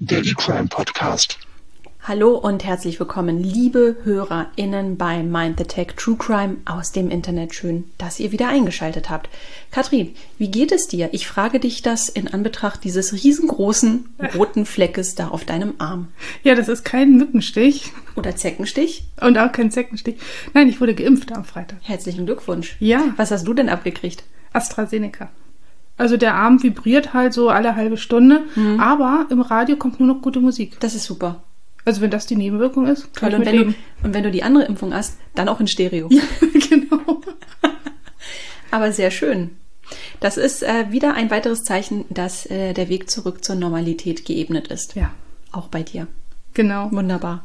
Daily Crime Podcast. Hallo und herzlich willkommen, liebe HörerInnen bei Mind the Tech True Crime aus dem Internet. Schön, dass ihr wieder eingeschaltet habt. Katrin, wie geht es dir? Ich frage dich das in Anbetracht dieses riesengroßen roten Fleckes da auf deinem Arm. Ja, das ist kein Mückenstich. Oder Zeckenstich? Und auch kein Zeckenstich. Nein, ich wurde geimpft am Freitag. Herzlichen Glückwunsch. Ja. Was hast du denn abgekriegt? AstraZeneca. Also der Arm vibriert halt so alle halbe Stunde, aber im Radio kommt nur noch gute Musik. Das ist super. Also wenn das die Nebenwirkung ist, kann ich mit leben. Und wenn du die andere Impfung hast, dann auch in Stereo. Ja, genau. Aber sehr schön. Das ist wieder ein weiteres Zeichen, dass der Weg zurück zur Normalität geebnet ist. Ja. Auch bei dir. Genau. Wunderbar.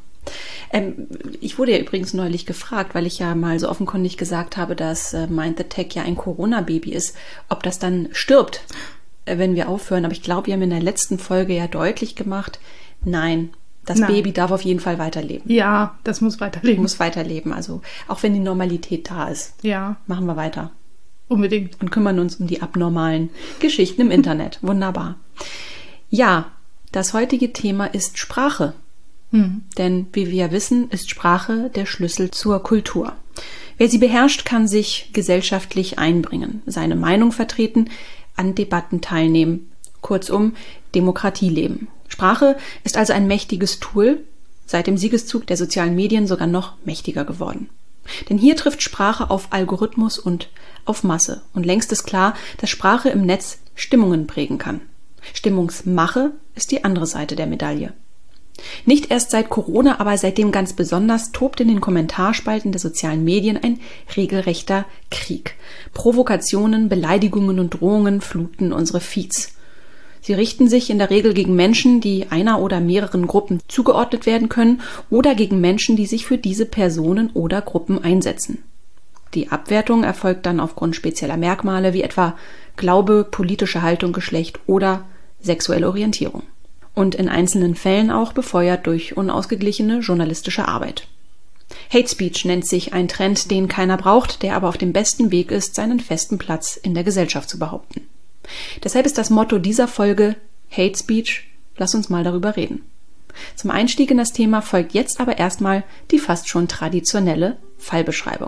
Ich wurde ja übrigens neulich gefragt, weil ich ja mal so offenkundig gesagt habe, dass Mind the Tech ja ein Corona-Baby ist, ob das dann stirbt, wenn wir aufhören. Aber ich glaube, wir haben in der letzten Folge ja deutlich gemacht, nein. Das Baby darf auf jeden Fall weiterleben. Ja, das muss weiterleben. Muss weiterleben, also auch wenn die Normalität da ist. Ja. Machen wir weiter. Unbedingt. Und kümmern uns um die abnormalen Geschichten im Internet. Wunderbar. Ja, das heutige Thema ist Sprache. Denn, wie wir ja wissen, ist Sprache der Schlüssel zur Kultur. Wer sie beherrscht, kann sich gesellschaftlich einbringen, seine Meinung vertreten, an Debatten teilnehmen, kurzum Demokratie leben. Sprache ist also ein mächtiges Tool, seit dem Siegeszug der sozialen Medien sogar noch mächtiger geworden. Denn hier trifft Sprache auf Algorithmus und auf Masse. Und längst ist klar, dass Sprache im Netz Stimmungen prägen kann. Stimmungsmache ist die andere Seite der Medaille. Nicht erst seit Corona, aber seitdem ganz besonders tobt in den Kommentarspalten der sozialen Medien ein regelrechter Krieg. Provokationen, Beleidigungen und Drohungen fluten unsere Feeds. Sie richten sich in der Regel gegen Menschen, die einer oder mehreren Gruppen zugeordnet werden können, oder gegen Menschen, die sich für diese Personen oder Gruppen einsetzen. Die Abwertung erfolgt dann aufgrund spezieller Merkmale wie etwa Glaube, politische Haltung, Geschlecht oder sexuelle Orientierung. Und in einzelnen Fällen auch befeuert durch unausgeglichene journalistische Arbeit. Hate Speech nennt sich ein Trend, den keiner braucht, der aber auf dem besten Weg ist, seinen festen Platz in der Gesellschaft zu behaupten. Deshalb ist das Motto dieser Folge Hate Speech, lass uns mal darüber reden. Zum Einstieg in das Thema folgt jetzt aber erstmal die fast schon traditionelle Fallbeschreibung.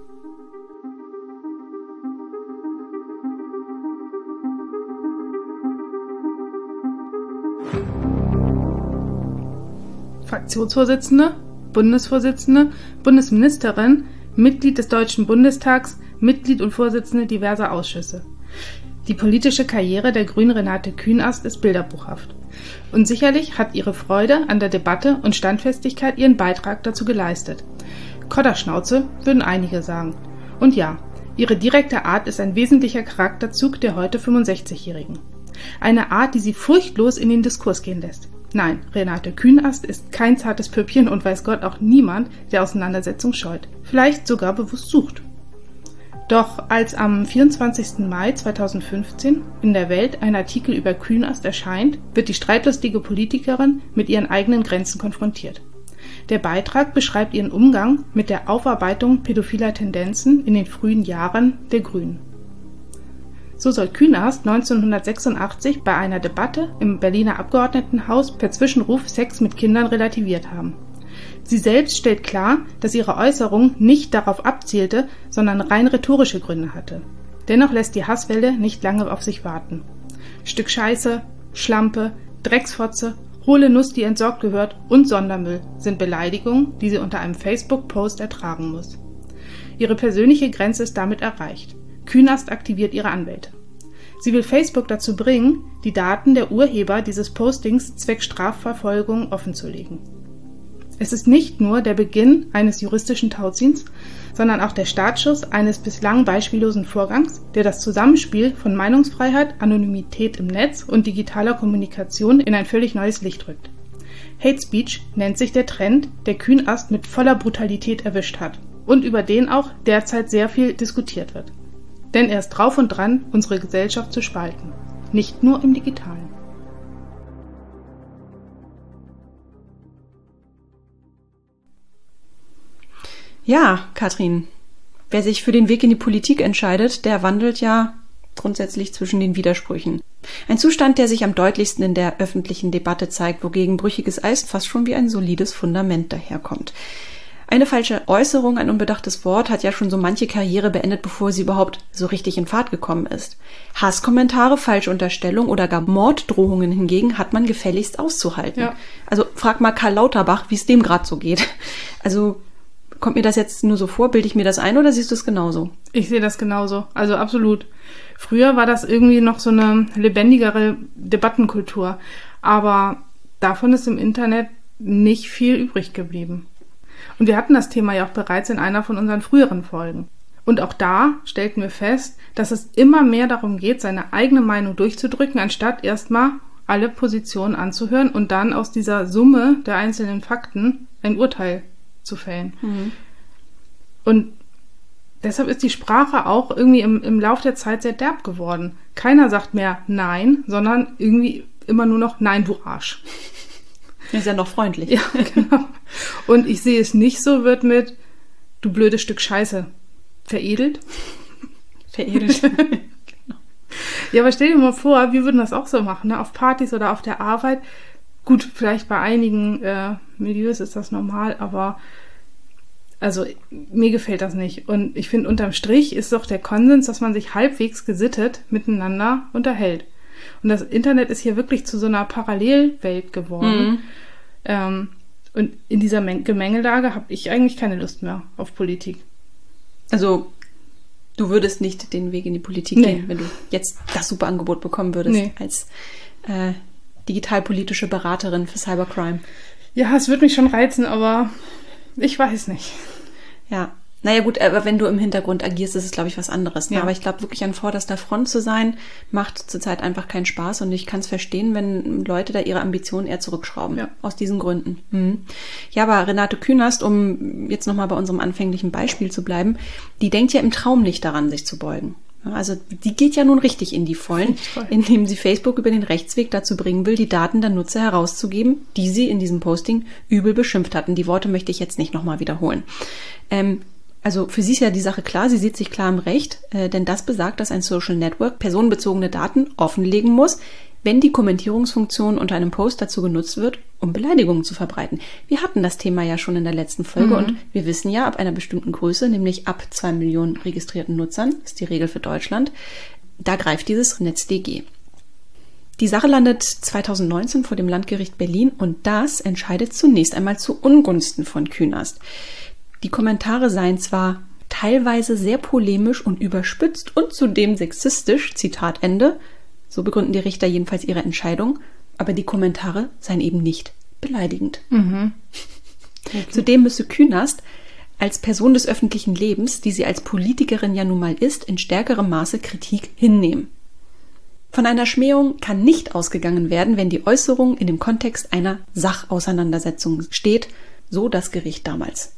Fraktionsvorsitzende, Bundesvorsitzende, Bundesministerin, Mitglied des Deutschen Bundestags, Mitglied und Vorsitzende diverser Ausschüsse. Die politische Karriere der Grünen Renate Künast ist bilderbuchhaft. Und sicherlich hat ihre Freude an der Debatte und Standfestigkeit ihren Beitrag dazu geleistet. Kodderschnauze würden einige sagen. Und ja, ihre direkte Art ist ein wesentlicher Charakterzug der heute 65-Jährigen. Eine Art, die sie furchtlos in den Diskurs gehen lässt. Nein, Renate Künast ist kein zartes Püppchen und weiß Gott auch niemand, der Auseinandersetzung scheut. Vielleicht sogar bewusst sucht. Doch als am 24. Mai 2015 in der Welt ein Artikel über Künast erscheint, wird die streitlustige Politikerin mit ihren eigenen Grenzen konfrontiert. Der Beitrag beschreibt ihren Umgang mit der Aufarbeitung pädophiler Tendenzen in den frühen Jahren der Grünen. So soll Künast 1986 bei einer Debatte im Berliner Abgeordnetenhaus per Zwischenruf Sex mit Kindern relativiert haben. Sie selbst stellt klar, dass ihre Äußerung nicht darauf abzielte, sondern rein rhetorische Gründe hatte. Dennoch lässt die Hasswelle nicht lange auf sich warten. Stück Scheiße, Schlampe, Drecksfotze, hohle Nuss, die entsorgt gehört und Sondermüll sind Beleidigungen, die sie unter einem Facebook-Post ertragen muss. Ihre persönliche Grenze ist damit erreicht. Künast aktiviert ihre Anwälte. Sie will Facebook dazu bringen, die Daten der Urheber dieses Postings zwecks Strafverfolgung offenzulegen. Es ist nicht nur der Beginn eines juristischen Tauziehens, sondern auch der Startschuss eines bislang beispiellosen Vorgangs, der das Zusammenspiel von Meinungsfreiheit, Anonymität im Netz und digitaler Kommunikation in ein völlig neues Licht rückt. Hate Speech nennt sich der Trend, der Künast mit voller Brutalität erwischt hat und über den auch derzeit sehr viel diskutiert wird. Denn er ist drauf und dran, unsere Gesellschaft zu spalten. Nicht nur im Digitalen. Ja, Katrin, wer sich für den Weg in die Politik entscheidet, der wandelt ja grundsätzlich zwischen den Widersprüchen. Ein Zustand, der sich am deutlichsten in der öffentlichen Debatte zeigt, wogegen brüchiges Eis fast schon wie ein solides Fundament daherkommt. Eine falsche Äußerung, ein unbedachtes Wort hat ja schon so manche Karriere beendet, bevor sie überhaupt so richtig in Fahrt gekommen ist. Hasskommentare, falsche Unterstellung oder gar Morddrohungen hingegen hat man gefälligst auszuhalten. Ja. Also frag mal Karl Lauterbach, wie es dem gerade so geht. Also kommt mir das jetzt nur so vor, bilde ich mir das ein oder siehst du es genauso? Ich sehe das genauso, also absolut. Früher war das irgendwie noch so eine lebendigere Debattenkultur, aber davon ist im Internet nicht viel übrig geblieben. Und wir hatten das Thema ja auch bereits in einer von unseren früheren Folgen. Und auch da stellten wir fest, dass es immer mehr darum geht, seine eigene Meinung durchzudrücken, anstatt erstmal alle Positionen anzuhören und dann aus dieser Summe der einzelnen Fakten ein Urteil zu fällen. Mhm. Und deshalb ist die Sprache auch irgendwie im Lauf der Zeit sehr derb geworden. Keiner sagt mehr Nein, sondern irgendwie immer nur noch Nein, du Arsch. Ist ja noch freundlich. Ja, genau. Und ich sehe es nicht so, wird mit du blödes Stück Scheiße veredelt. Veredelt. Genau. Ja, aber stell dir mal vor, wir würden das auch so machen, ne? Auf Partys oder auf der Arbeit. Gut, vielleicht bei einigen Milieus ist das normal, aber also mir gefällt das nicht. Und ich finde, unterm Strich ist doch der Konsens, dass man sich halbwegs gesittet miteinander unterhält. Und das Internet ist hier wirklich zu so einer Parallelwelt geworden. Mhm. Und in dieser Gemengelage habe ich eigentlich keine Lust mehr auf Politik. Also du würdest nicht den Weg in die Politik gehen, wenn du jetzt das super Angebot bekommen würdest als digitalpolitische Beraterin für Cybercrime. Ja, es würde mich schon reizen, aber ich weiß nicht. Ja. Naja gut, aber wenn du im Hintergrund agierst, ist es, glaube ich, was anderes. Ne? Ja. Aber ich glaube, wirklich an vorderster Front zu sein, macht zurzeit einfach keinen Spaß. Und ich kann es verstehen, wenn Leute da ihre Ambitionen eher zurückschrauben. Ja. Aus diesen Gründen. Mhm. Ja, aber Renate Künast, um jetzt nochmal bei unserem anfänglichen Beispiel zu bleiben, die denkt ja im Traum nicht daran, sich zu beugen. Also die geht ja nun richtig in die Vollen, indem sie Facebook über den Rechtsweg dazu bringen will, die Daten der Nutzer herauszugeben, die sie in diesem Posting übel beschimpft hatten. Die Worte möchte ich jetzt nicht nochmal wiederholen. Also für sie ist ja die Sache klar, sie sieht sich klar im Recht, denn das besagt, dass ein Social Network personenbezogene Daten offenlegen muss, wenn die Kommentierungsfunktion unter einem Post dazu genutzt wird, um Beleidigungen zu verbreiten. Wir hatten das Thema ja schon in der letzten Folge und wir wissen ja, ab einer bestimmten Größe, nämlich ab 2 Millionen registrierten Nutzern, ist die Regel für Deutschland, da greift dieses NetzDG. Die Sache landet 2019 vor dem Landgericht Berlin und das entscheidet zunächst einmal zu Ungunsten von Künast. Die Kommentare seien zwar teilweise sehr polemisch und überspitzt und zudem sexistisch, Zitat Ende, so begründen die Richter jedenfalls ihre Entscheidung, aber die Kommentare seien eben nicht beleidigend. Mhm. Okay. Zudem müsse Künast als Person des öffentlichen Lebens, die sie als Politikerin ja nun mal ist, in stärkerem Maße Kritik hinnehmen. Von einer Schmähung kann nicht ausgegangen werden, wenn die Äußerung in dem kontext einer Sachauseinandersetzung steht, so das Gericht damals.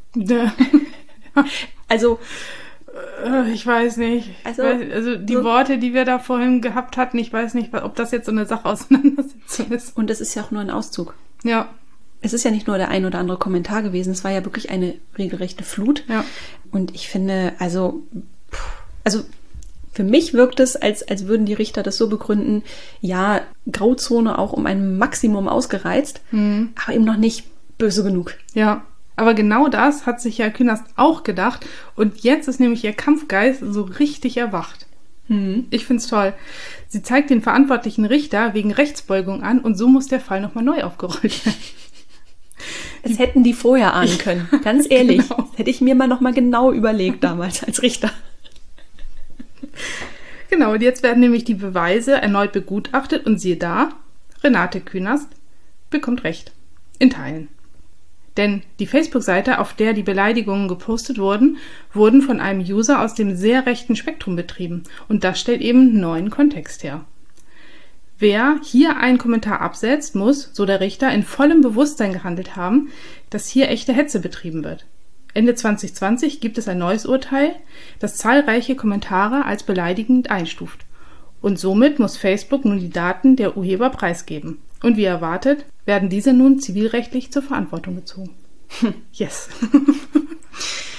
Also, ich weiß nicht. Also die Worte, die wir da vorhin gehabt hatten, ich weiß nicht, ob das jetzt so eine Sachauseinandersetzung ist. Und es ist ja auch nur ein Auszug. Ja. Es ist ja nicht nur der ein oder andere Kommentar gewesen, es war ja wirklich eine regelrechte Flut. Ja. Und ich finde, also für mich wirkt es, als würden die Richter das so begründen, ja, Grauzone auch um ein Maximum ausgereizt, aber eben noch nicht böse genug. Ja. Aber genau das hat sich ja Künast auch gedacht. Und jetzt ist nämlich ihr Kampfgeist so richtig erwacht. Ich find's toll. Sie zeigt den verantwortlichen Richter wegen Rechtsbeugung an und so muss der Fall nochmal neu aufgerollt werden. Das hätten die vorher ahnen können. Ganz ehrlich. Genau. Das hätte ich mir mal nochmal genau überlegt damals als Richter. Genau, und jetzt werden nämlich die Beweise erneut begutachtet und siehe da, Renate Künast bekommt Recht. In Teilen. Denn die Facebook-Seite, auf der die Beleidigungen gepostet wurden, wurden von einem User aus dem sehr rechten Spektrum betrieben. Und das stellt eben neuen Kontext her. Wer hier einen Kommentar absetzt, muss, so der Richter, in vollem Bewusstsein gehandelt haben, dass hier echte Hetze betrieben wird. Ende 2020 gibt es ein neues Urteil, das zahlreiche Kommentare als beleidigend einstuft. Und somit muss Facebook nun die Daten der Urheber preisgeben. Und wie erwartet, werden diese nun zivilrechtlich zur Verantwortung gezogen. Yes.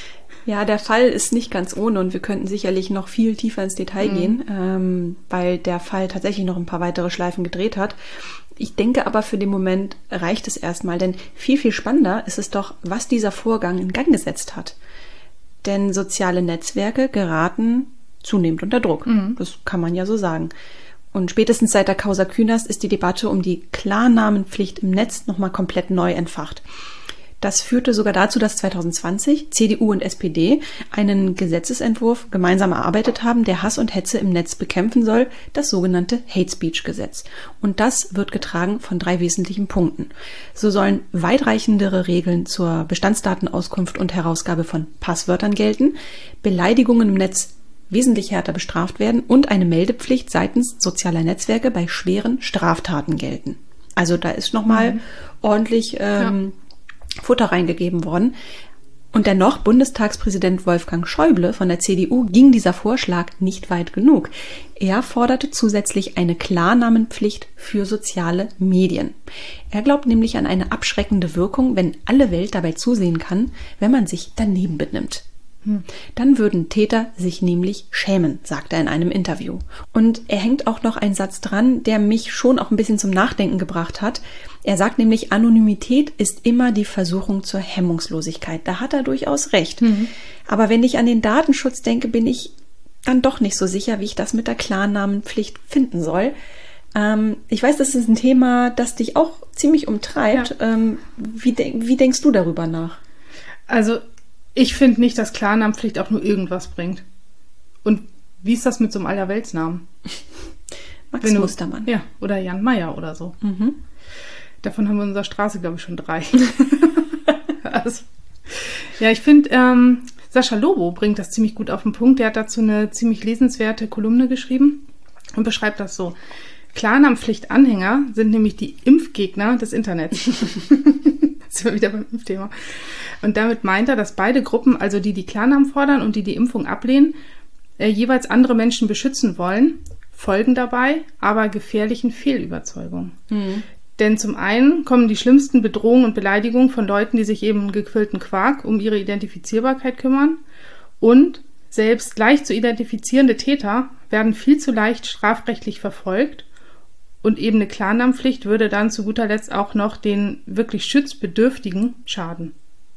Ja, der Fall ist nicht ganz ohne und wir könnten sicherlich noch viel tiefer ins Detail gehen, weil der Fall tatsächlich noch ein paar weitere Schleifen gedreht hat. Ich denke aber für den Moment reicht es erstmal, denn viel, viel spannender ist es doch, was dieser Vorgang in Gang gesetzt hat. Denn soziale Netzwerke geraten zunehmend unter Druck. Das kann man ja so sagen. Und spätestens seit der Causa Künast ist die Debatte um die Klarnamenpflicht im Netz nochmal komplett neu entfacht. Das führte sogar dazu, dass 2020 CDU und SPD einen Gesetzesentwurf gemeinsam erarbeitet haben, der Hass und Hetze im Netz bekämpfen soll, das sogenannte Hate Speech Gesetz. Und das wird getragen von 3 wesentlichen Punkten. So sollen weitreichendere Regeln zur Bestandsdatenauskunft und Herausgabe von Passwörtern gelten, Beleidigungen im Netz wesentlich härter bestraft werden und eine Meldepflicht seitens sozialer Netzwerke bei schweren Straftaten gelten. Also da ist nochmal ordentlich Futter reingegeben worden. Und dennoch, Bundestagspräsident Wolfgang Schäuble von der CDU ging dieser Vorschlag nicht weit genug. Er forderte zusätzlich eine Klarnamenpflicht für soziale Medien. Er glaubt nämlich an eine abschreckende Wirkung, wenn alle Welt dabei zusehen kann, wenn man sich daneben benimmt. Dann würden Täter sich nämlich schämen, sagt er in einem Interview. Und er hängt auch noch einen Satz dran, der mich schon auch ein bisschen zum Nachdenken gebracht hat. Er sagt nämlich, Anonymität ist immer die Versuchung zur Hemmungslosigkeit. Da hat er durchaus recht. Aber wenn ich an den Datenschutz denke, bin ich dann doch nicht so sicher, wie ich das mit der Klarnamenpflicht finden soll. Ich weiß, das ist ein Thema, das dich auch ziemlich umtreibt. Ja. Wie denkst du darüber nach? Also ich finde nicht, dass Klarnamenpflicht auch nur irgendwas bringt. Und wie ist das mit so einem Allerweltsnamen? Max Mustermann. Ja, oder Jan Mayer oder so. Davon haben wir in unserer Straße, glaube ich, schon 3. Also, ja, ich finde, Sascha Lobo bringt das ziemlich gut auf den Punkt. Der hat dazu eine ziemlich lesenswerte Kolumne geschrieben und beschreibt das so. Klarnamenpflicht-Anhänger sind nämlich die Impfgegner des Internets. Sind wir wieder beim Impfthema. Und damit meint er, dass beide Gruppen, also die Klarnamen fordern und die Impfung ablehnen, jeweils andere Menschen beschützen wollen, folgen dabei aber gefährlichen Fehlüberzeugungen. Denn zum einen kommen die schlimmsten Bedrohungen und Beleidigungen von Leuten, die sich eben um gequillten Quark um ihre Identifizierbarkeit kümmern. Und selbst leicht zu identifizierende Täter werden viel zu leicht strafrechtlich verfolgt. Und eben eine Klarnamenpflicht würde dann zu guter Letzt auch noch den wirklich Schutzbedürftigen schaden.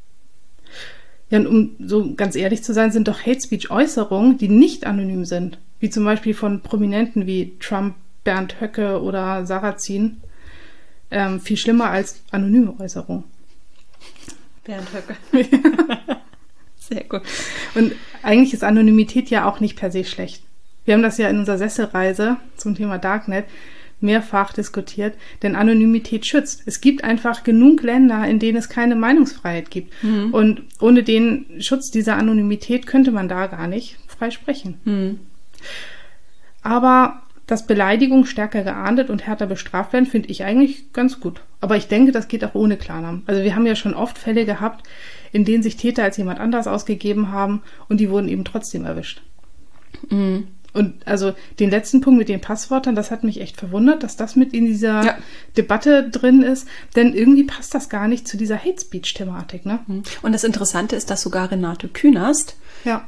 Ja, und um so ganz ehrlich zu sein, sind doch Hate-Speech-Äußerungen, die nicht anonym sind, wie zum Beispiel von Prominenten wie Trump, Bernd Höcke oder Sarrazin, viel schlimmer als anonyme Äußerungen. Bernd Höcke. Sehr gut. Und eigentlich ist Anonymität ja auch nicht per se schlecht. Wir haben das ja in unserer Sesselreise zum Thema Darknet mehrfach diskutiert, denn Anonymität schützt. Es gibt einfach genug Länder, in denen es keine Meinungsfreiheit gibt. Und ohne den Schutz dieser Anonymität könnte man da gar nicht frei sprechen. Aber dass Beleidigungen stärker geahndet und härter bestraft werden, finde ich eigentlich ganz gut. Aber ich denke, das geht auch ohne Klarnamen. Also wir haben ja schon oft Fälle gehabt, in denen sich Täter als jemand anders ausgegeben haben und die wurden eben trotzdem erwischt. Und also den letzten Punkt mit den Passwörtern, das hat mich echt verwundert, dass das mit in dieser Debatte drin ist, denn irgendwie passt das gar nicht zu dieser Hate-Speech-Thematik, ne? Und das Interessante ist, dass sogar Renate Künast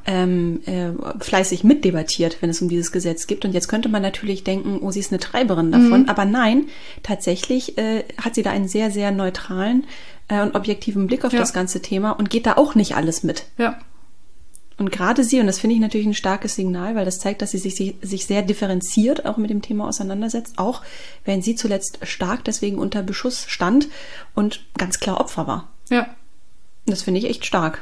fleißig mitdebattiert, wenn es um dieses Gesetz geht. Und jetzt könnte man natürlich denken, oh, sie ist eine Treiberin davon. Aber nein, tatsächlich hat sie da einen sehr, sehr neutralen und objektiven Blick auf das ganze Thema und geht da auch nicht alles mit. Ja. Und gerade sie, und das finde ich natürlich ein starkes Signal, weil das zeigt, dass sie sich sehr differenziert auch mit dem Thema auseinandersetzt, auch wenn sie zuletzt stark deswegen unter Beschuss stand und ganz klar Opfer war. Ja. Und das finde ich echt stark.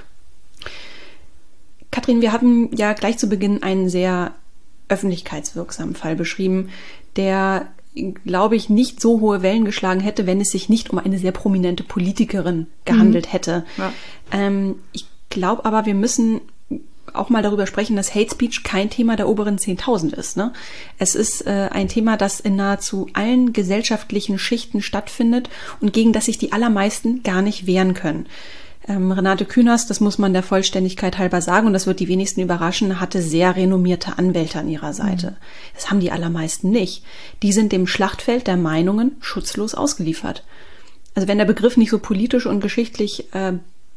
Katrin, wir haben ja gleich zu Beginn einen sehr öffentlichkeitswirksamen Fall beschrieben, der, glaube ich, nicht so hohe Wellen geschlagen hätte, wenn es sich nicht um eine sehr prominente Politikerin gehandelt hätte. Ja. Ich glaube aber, wir müssen auch mal darüber sprechen, dass Hate Speech kein Thema der oberen 10.000 ist. Ne? Es ist ein Thema, das in nahezu allen gesellschaftlichen Schichten stattfindet und gegen das sich die allermeisten gar nicht wehren können. Renate Künast, das muss man der Vollständigkeit halber sagen, und das wird die wenigsten überraschen, hatte sehr renommierte Anwälte an ihrer Seite. Das haben die allermeisten nicht. Die sind dem Schlachtfeld der Meinungen schutzlos ausgeliefert. Also wenn der Begriff nicht so politisch und geschichtlich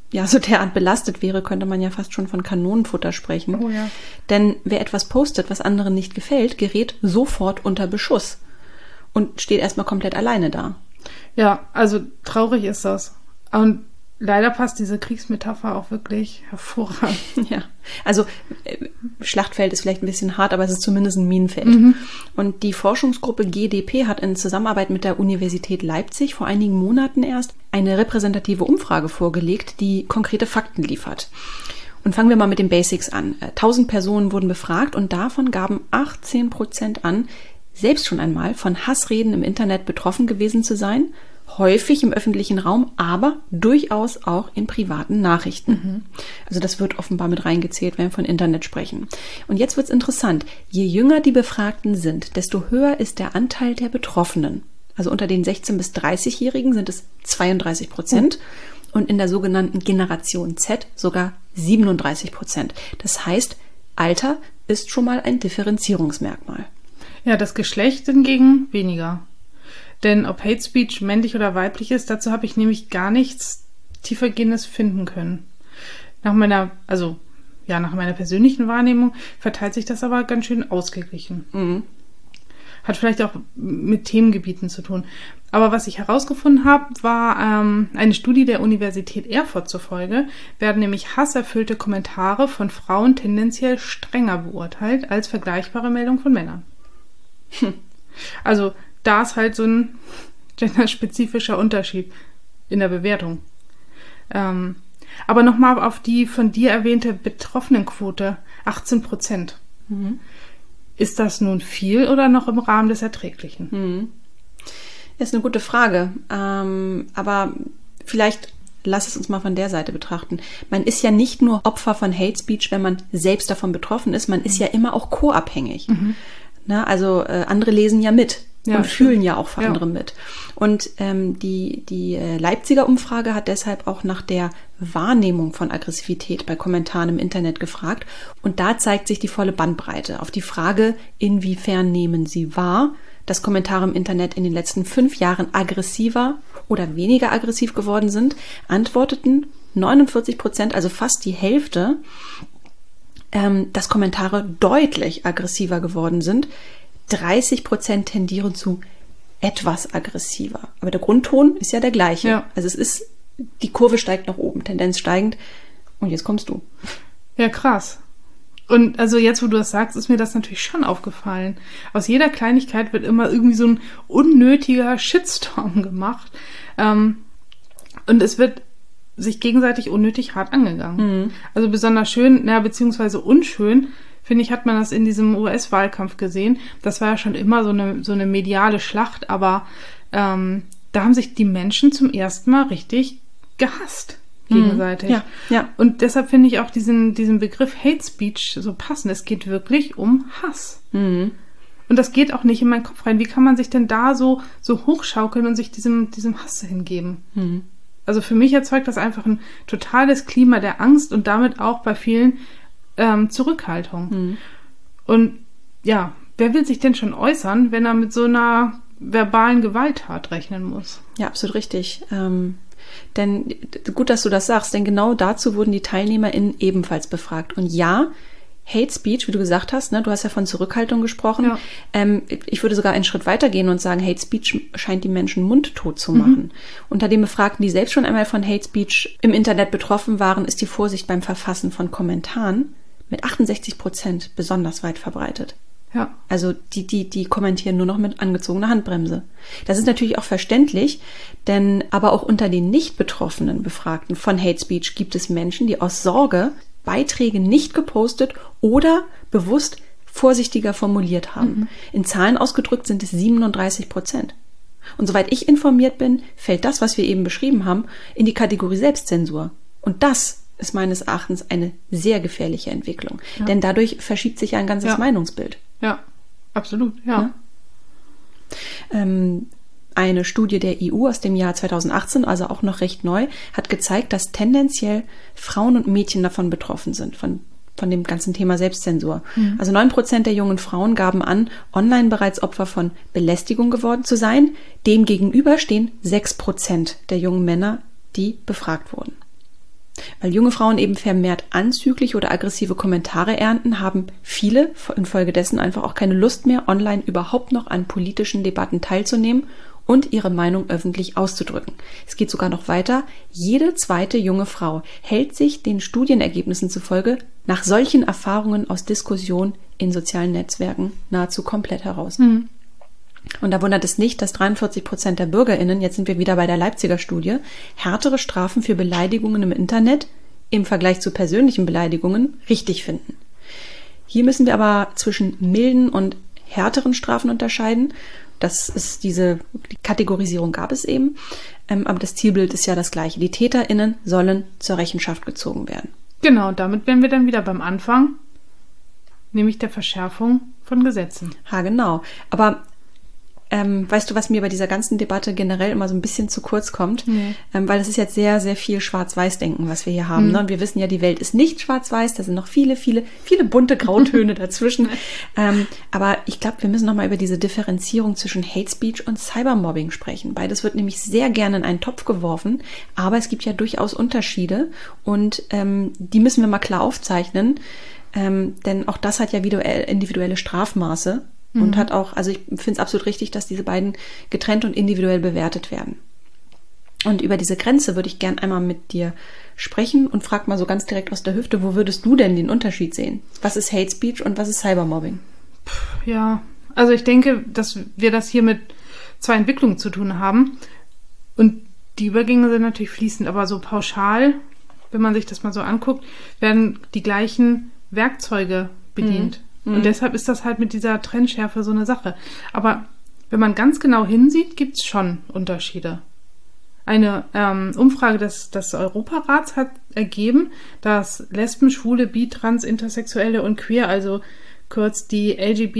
so derart belastet wäre, könnte man ja fast schon von Kanonenfutter sprechen. Oh ja. Denn wer etwas postet, was anderen nicht gefällt, gerät sofort unter Beschuss und steht erstmal komplett alleine da. Ja, also traurig ist das. Und leider passt diese Kriegsmetapher auch wirklich hervorragend. Ja, also Schlachtfeld ist vielleicht ein bisschen hart, aber es ist zumindest ein Minenfeld. Und die Forschungsgruppe GDP hat in Zusammenarbeit mit der Universität Leipzig vor einigen Monaten erst eine repräsentative Umfrage vorgelegt, die konkrete Fakten liefert. Und fangen wir mal mit den Basics an. 1000 Personen wurden befragt und davon gaben 18% an, selbst schon einmal von Hassreden im Internet betroffen gewesen zu sein, häufig im öffentlichen Raum, aber durchaus auch in privaten Nachrichten. Also das wird offenbar mit reingezählt, wenn wir von Internet sprechen. Und jetzt wird's interessant. Je jünger die Befragten sind, desto höher ist der Anteil der Betroffenen. Also unter den 16- bis 30-Jährigen sind es 32% und in der sogenannten Generation Z sogar 37%. Das heißt, Alter ist schon mal ein Differenzierungsmerkmal. Ja, das Geschlecht hingegen weniger. Denn ob Hate Speech männlich oder weiblich ist, dazu habe ich nämlich gar nichts Tiefergehendes finden können. Nach meiner persönlichen Wahrnehmung verteilt sich das aber ganz schön ausgeglichen. Hat vielleicht auch mit Themengebieten zu tun. Aber was ich herausgefunden habe, war eine Studie der Universität Erfurt zufolge, werden nämlich hasserfüllte Kommentare von Frauen tendenziell strenger beurteilt als vergleichbare Meldungen von Männern. Also da ist halt so ein genderspezifischer Unterschied in der Bewertung. Aber nochmal auf die von dir erwähnte Betroffenenquote, 18%. Ist das nun viel oder noch im Rahmen des Erträglichen? Das ist eine gute Frage. Aber vielleicht lass es uns mal von der Seite betrachten. Man ist ja nicht nur Opfer von Hate Speech, wenn man selbst davon betroffen ist. Man ist ja immer auch co-abhängig. Na, also andere lesen ja mit. Und fühlen ja auch für andere mit. Und die Leipziger Umfrage hat deshalb auch nach der Wahrnehmung von Aggressivität bei Kommentaren im Internet gefragt. Und da zeigt sich die volle Bandbreite. Auf die Frage, inwiefern nehmen Sie wahr, dass Kommentare im Internet in den letzten 5 Jahren aggressiver oder weniger aggressiv geworden sind, antworteten 49%, also fast die Hälfte, dass Kommentare deutlich aggressiver geworden sind. 30% tendieren zu etwas aggressiver. Aber der Grundton ist ja der gleiche. Ja. Also die Kurve steigt nach oben, Tendenz steigend. Und jetzt kommst du. Ja, krass. Und also jetzt, wo du das sagst, ist mir das natürlich schon aufgefallen. Aus jeder Kleinigkeit wird immer irgendwie so ein unnötiger Shitstorm gemacht. Und es wird sich gegenseitig unnötig hart angegangen. Also besonders schön, beziehungsweise unschön, finde ich, hat man das in diesem US-Wahlkampf gesehen. Das war ja schon immer so eine mediale Schlacht, aber da haben sich die Menschen zum ersten Mal richtig gehasst gegenseitig. Ja. Und deshalb finde ich auch diesen Begriff Hate Speech so passend. Es geht wirklich um Hass. Und das geht auch nicht in meinen Kopf rein. Wie kann man sich denn da so hochschaukeln und sich diesem Hass hingeben? Also für mich erzeugt das einfach ein totales Klima der Angst und damit auch bei vielen Zurückhaltung. Und ja, wer will sich denn schon äußern, wenn er mit so einer verbalen Gewalttat rechnen muss? Ja, absolut richtig. Denn gut, dass du das sagst, denn genau dazu wurden die TeilnehmerInnen ebenfalls befragt. Und ja, Hate Speech, wie du gesagt hast, ne, du hast ja von Zurückhaltung gesprochen. Ja. Ich würde sogar einen Schritt weiter gehen und sagen, Hate Speech scheint die Menschen mundtot zu machen. Unter den Befragten, die selbst schon einmal von Hate Speech im Internet betroffen waren, ist die Vorsicht beim Verfassen von Kommentaren mit 68% besonders weit verbreitet. Ja. Also die kommentieren nur noch mit angezogener Handbremse. Das ist natürlich auch verständlich, denn aber auch unter den nicht betroffenen Befragten von Hate Speech gibt es Menschen, die aus Sorge Beiträge nicht gepostet oder bewusst vorsichtiger formuliert haben. In Zahlen ausgedrückt sind es 37%. Und soweit ich informiert bin, fällt das, was wir eben beschrieben haben, in die Kategorie Selbstzensur. Und das ist meines Erachtens eine sehr gefährliche Entwicklung. Ja. Denn dadurch verschiebt sich ein ganzes Meinungsbild. Ja, absolut, ja. Eine Studie der EU aus dem Jahr 2018, also auch noch recht neu, hat gezeigt, dass tendenziell Frauen und Mädchen davon betroffen sind, von dem ganzen Thema Selbstzensur. Also 9% der jungen Frauen gaben an, online bereits Opfer von Belästigung geworden zu sein. Demgegenüber stehen 6% der jungen Männer, die befragt wurden. Weil junge Frauen eben vermehrt anzügliche oder aggressive Kommentare ernten, haben viele infolgedessen einfach auch keine Lust mehr, online überhaupt noch an politischen Debatten teilzunehmen und ihre Meinung öffentlich auszudrücken. Es geht sogar noch weiter. Jede zweite junge Frau hält sich den Studienergebnissen zufolge nach solchen Erfahrungen aus Diskussionen in sozialen Netzwerken nahezu komplett heraus. Mhm. Und da wundert es nicht, dass 43% der BürgerInnen, jetzt sind wir wieder bei der Leipziger Studie, härtere Strafen für Beleidigungen im Internet im Vergleich zu persönlichen Beleidigungen richtig finden. Hier müssen wir aber zwischen milden und härteren Strafen unterscheiden. Das ist die Kategorisierung gab es eben, aber das Zielbild ist ja das gleiche. Die TäterInnen sollen zur Rechenschaft gezogen werden. Genau, damit wären wir dann wieder beim Anfang, nämlich der Verschärfung von Gesetzen. Ha, genau. Aber weißt du, was mir bei dieser ganzen Debatte generell immer so ein bisschen zu kurz kommt? Nee. Weil es ist jetzt sehr, sehr viel Schwarz-Weiß-Denken, was wir hier haben. Ne? Und wir wissen ja, die Welt ist nicht schwarz-weiß, da sind noch viele, viele, viele bunte Grautöne dazwischen. Aber ich glaube, wir müssen nochmal über diese Differenzierung zwischen Hate Speech und Cybermobbing sprechen. Beides wird nämlich sehr gerne in einen Topf geworfen, aber es gibt ja durchaus Unterschiede und die müssen wir mal klar aufzeichnen, denn auch das hat ja individuelle Strafmaße. Und hat auch, also ich finde es absolut richtig, dass diese beiden getrennt und individuell bewertet werden. Und über diese Grenze würde ich gern einmal mit dir sprechen und frag mal so ganz direkt aus der Hüfte, wo würdest du denn den Unterschied sehen? Was ist Hate Speech und was ist Cybermobbing? Ja, also ich denke, dass wir das hier mit zwei Entwicklungen zu tun haben. Und die Übergänge sind natürlich fließend, aber so pauschal, wenn man sich das mal so anguckt, werden die gleichen Werkzeuge bedient. Und deshalb ist das halt mit dieser Trennschärfe so eine Sache. Aber wenn man ganz genau hinsieht, gibt es schon Unterschiede. Eine Umfrage des Europarats hat ergeben, dass Lesben, Schwule, Bi, Trans, Intersexuelle und Queer, also kurz die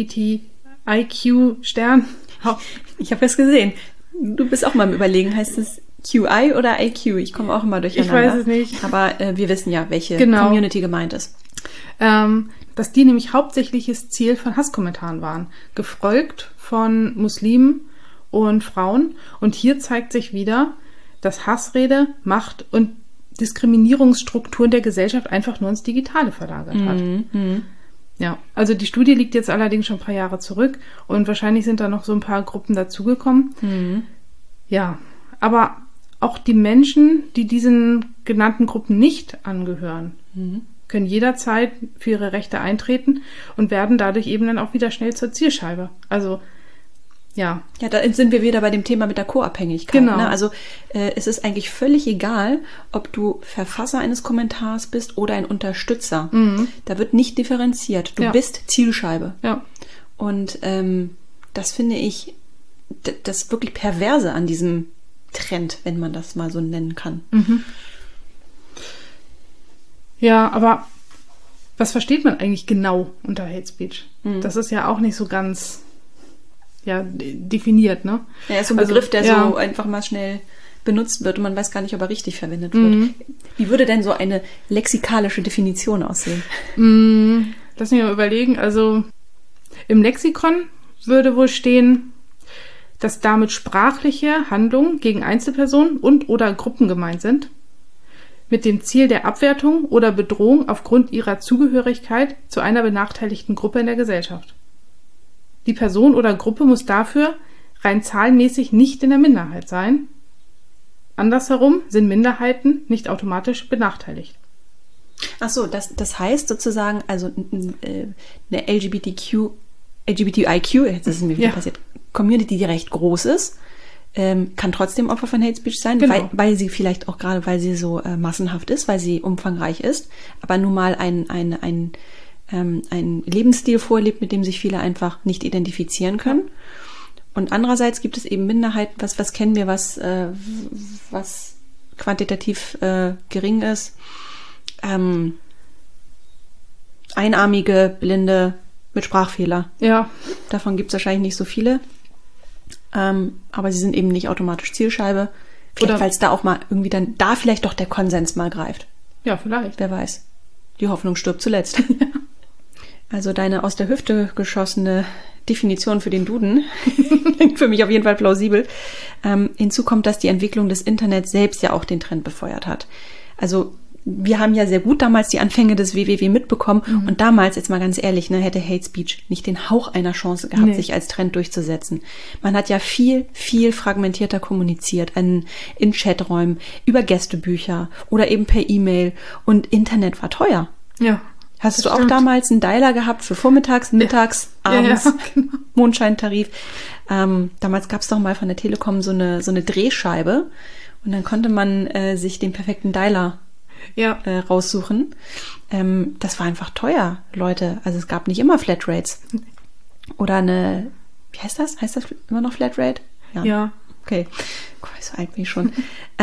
LGBTIQ-Stern. Ich habe es gesehen. Du bist auch mal im Überlegen, heißt es QI oder IQ? Ich komme auch immer durcheinander. Ich weiß es nicht. Aber wir wissen ja, welche Community gemeint ist. Dass die nämlich hauptsächliches Ziel von Hasskommentaren waren, gefolgt von Muslimen und Frauen. Und hier zeigt sich wieder, dass Hassrede, Macht und Diskriminierungsstrukturen der Gesellschaft einfach nur ins Digitale verlagert hat. Ja, also die Studie liegt jetzt allerdings schon ein paar Jahre zurück und wahrscheinlich sind da noch so ein paar Gruppen dazugekommen. Ja, aber auch die Menschen, die diesen genannten Gruppen nicht angehören, können jederzeit für ihre Rechte eintreten und werden dadurch eben dann auch wieder schnell zur Zielscheibe. Also, ja. Ja, da sind wir wieder bei dem Thema mit der Co-Abhängigkeit. Genau. Ne? Also, es ist eigentlich völlig egal, ob du Verfasser eines Kommentars bist oder ein Unterstützer. Da wird nicht differenziert. Du bist Zielscheibe. Ja. Und das finde ich das wirklich Perverse an diesem Trend, wenn man das mal so nennen kann. Ja, aber was versteht man eigentlich genau unter Hate Speech? Das ist ja auch nicht so ganz definiert, ne? Ja, ist so ein Begriff, der so einfach mal schnell benutzt wird und man weiß gar nicht, ob er richtig verwendet wird. Wie würde denn so eine lexikalische Definition aussehen? Lass mich mal überlegen. Also im Lexikon würde wohl stehen, dass damit sprachliche Handlungen gegen Einzelpersonen und/oder Gruppen gemeint sind, mit dem Ziel der Abwertung oder Bedrohung aufgrund ihrer Zugehörigkeit zu einer benachteiligten Gruppe in der Gesellschaft. Die Person oder Gruppe muss dafür rein zahlenmäßig nicht in der Minderheit sein. Andersherum sind Minderheiten nicht automatisch benachteiligt. Ach so, das heißt sozusagen, also eine LGBTIQ, jetzt ist es mir wieder passiert, Community, die recht groß ist, kann trotzdem Opfer von Hate Speech sein, genau. weil sie vielleicht auch gerade, weil sie so massenhaft ist, weil sie umfangreich ist, aber nun mal ein Lebensstil vorlebt, mit dem sich viele einfach nicht identifizieren können. Und andererseits gibt es eben Minderheiten, was kennen wir, was quantitativ gering ist. Einarmige, Blinde mit Sprachfehler. Ja. Davon gibt es wahrscheinlich nicht so viele. Aber sie sind eben nicht automatisch Zielscheibe. Vielleicht, weil es da auch mal irgendwie dann, da vielleicht doch der Konsens mal greift. Ja, vielleicht. Wer weiß. Die Hoffnung stirbt zuletzt. Also deine aus der Hüfte geschossene Definition für den Duden klingt für mich auf jeden Fall plausibel. Hinzu kommt, dass die Entwicklung des Internets selbst ja auch den Trend befeuert hat. Also wir haben ja sehr gut damals die Anfänge des WWW mitbekommen. Und damals, jetzt mal ganz ehrlich, ne, hätte Hate Speech nicht den Hauch einer Chance gehabt, sich als Trend durchzusetzen. Man hat ja viel, viel fragmentierter kommuniziert in Chaträumen, über Gästebücher oder eben per E-Mail. Und Internet war teuer. Ja. Hast du auch damals einen Dialer gehabt für vormittags, mittags, abends, genau. Mondscheintarif? Damals gab es doch mal von der Telekom so eine Drehscheibe und dann konnte man sich den perfekten Dialer raussuchen. Das war einfach teuer, Leute. Also es gab nicht immer Flatrates. Oder eine, wie heißt das? Heißt das immer noch Flatrate? Ja. Okay. Guck, so alt bin ich schon.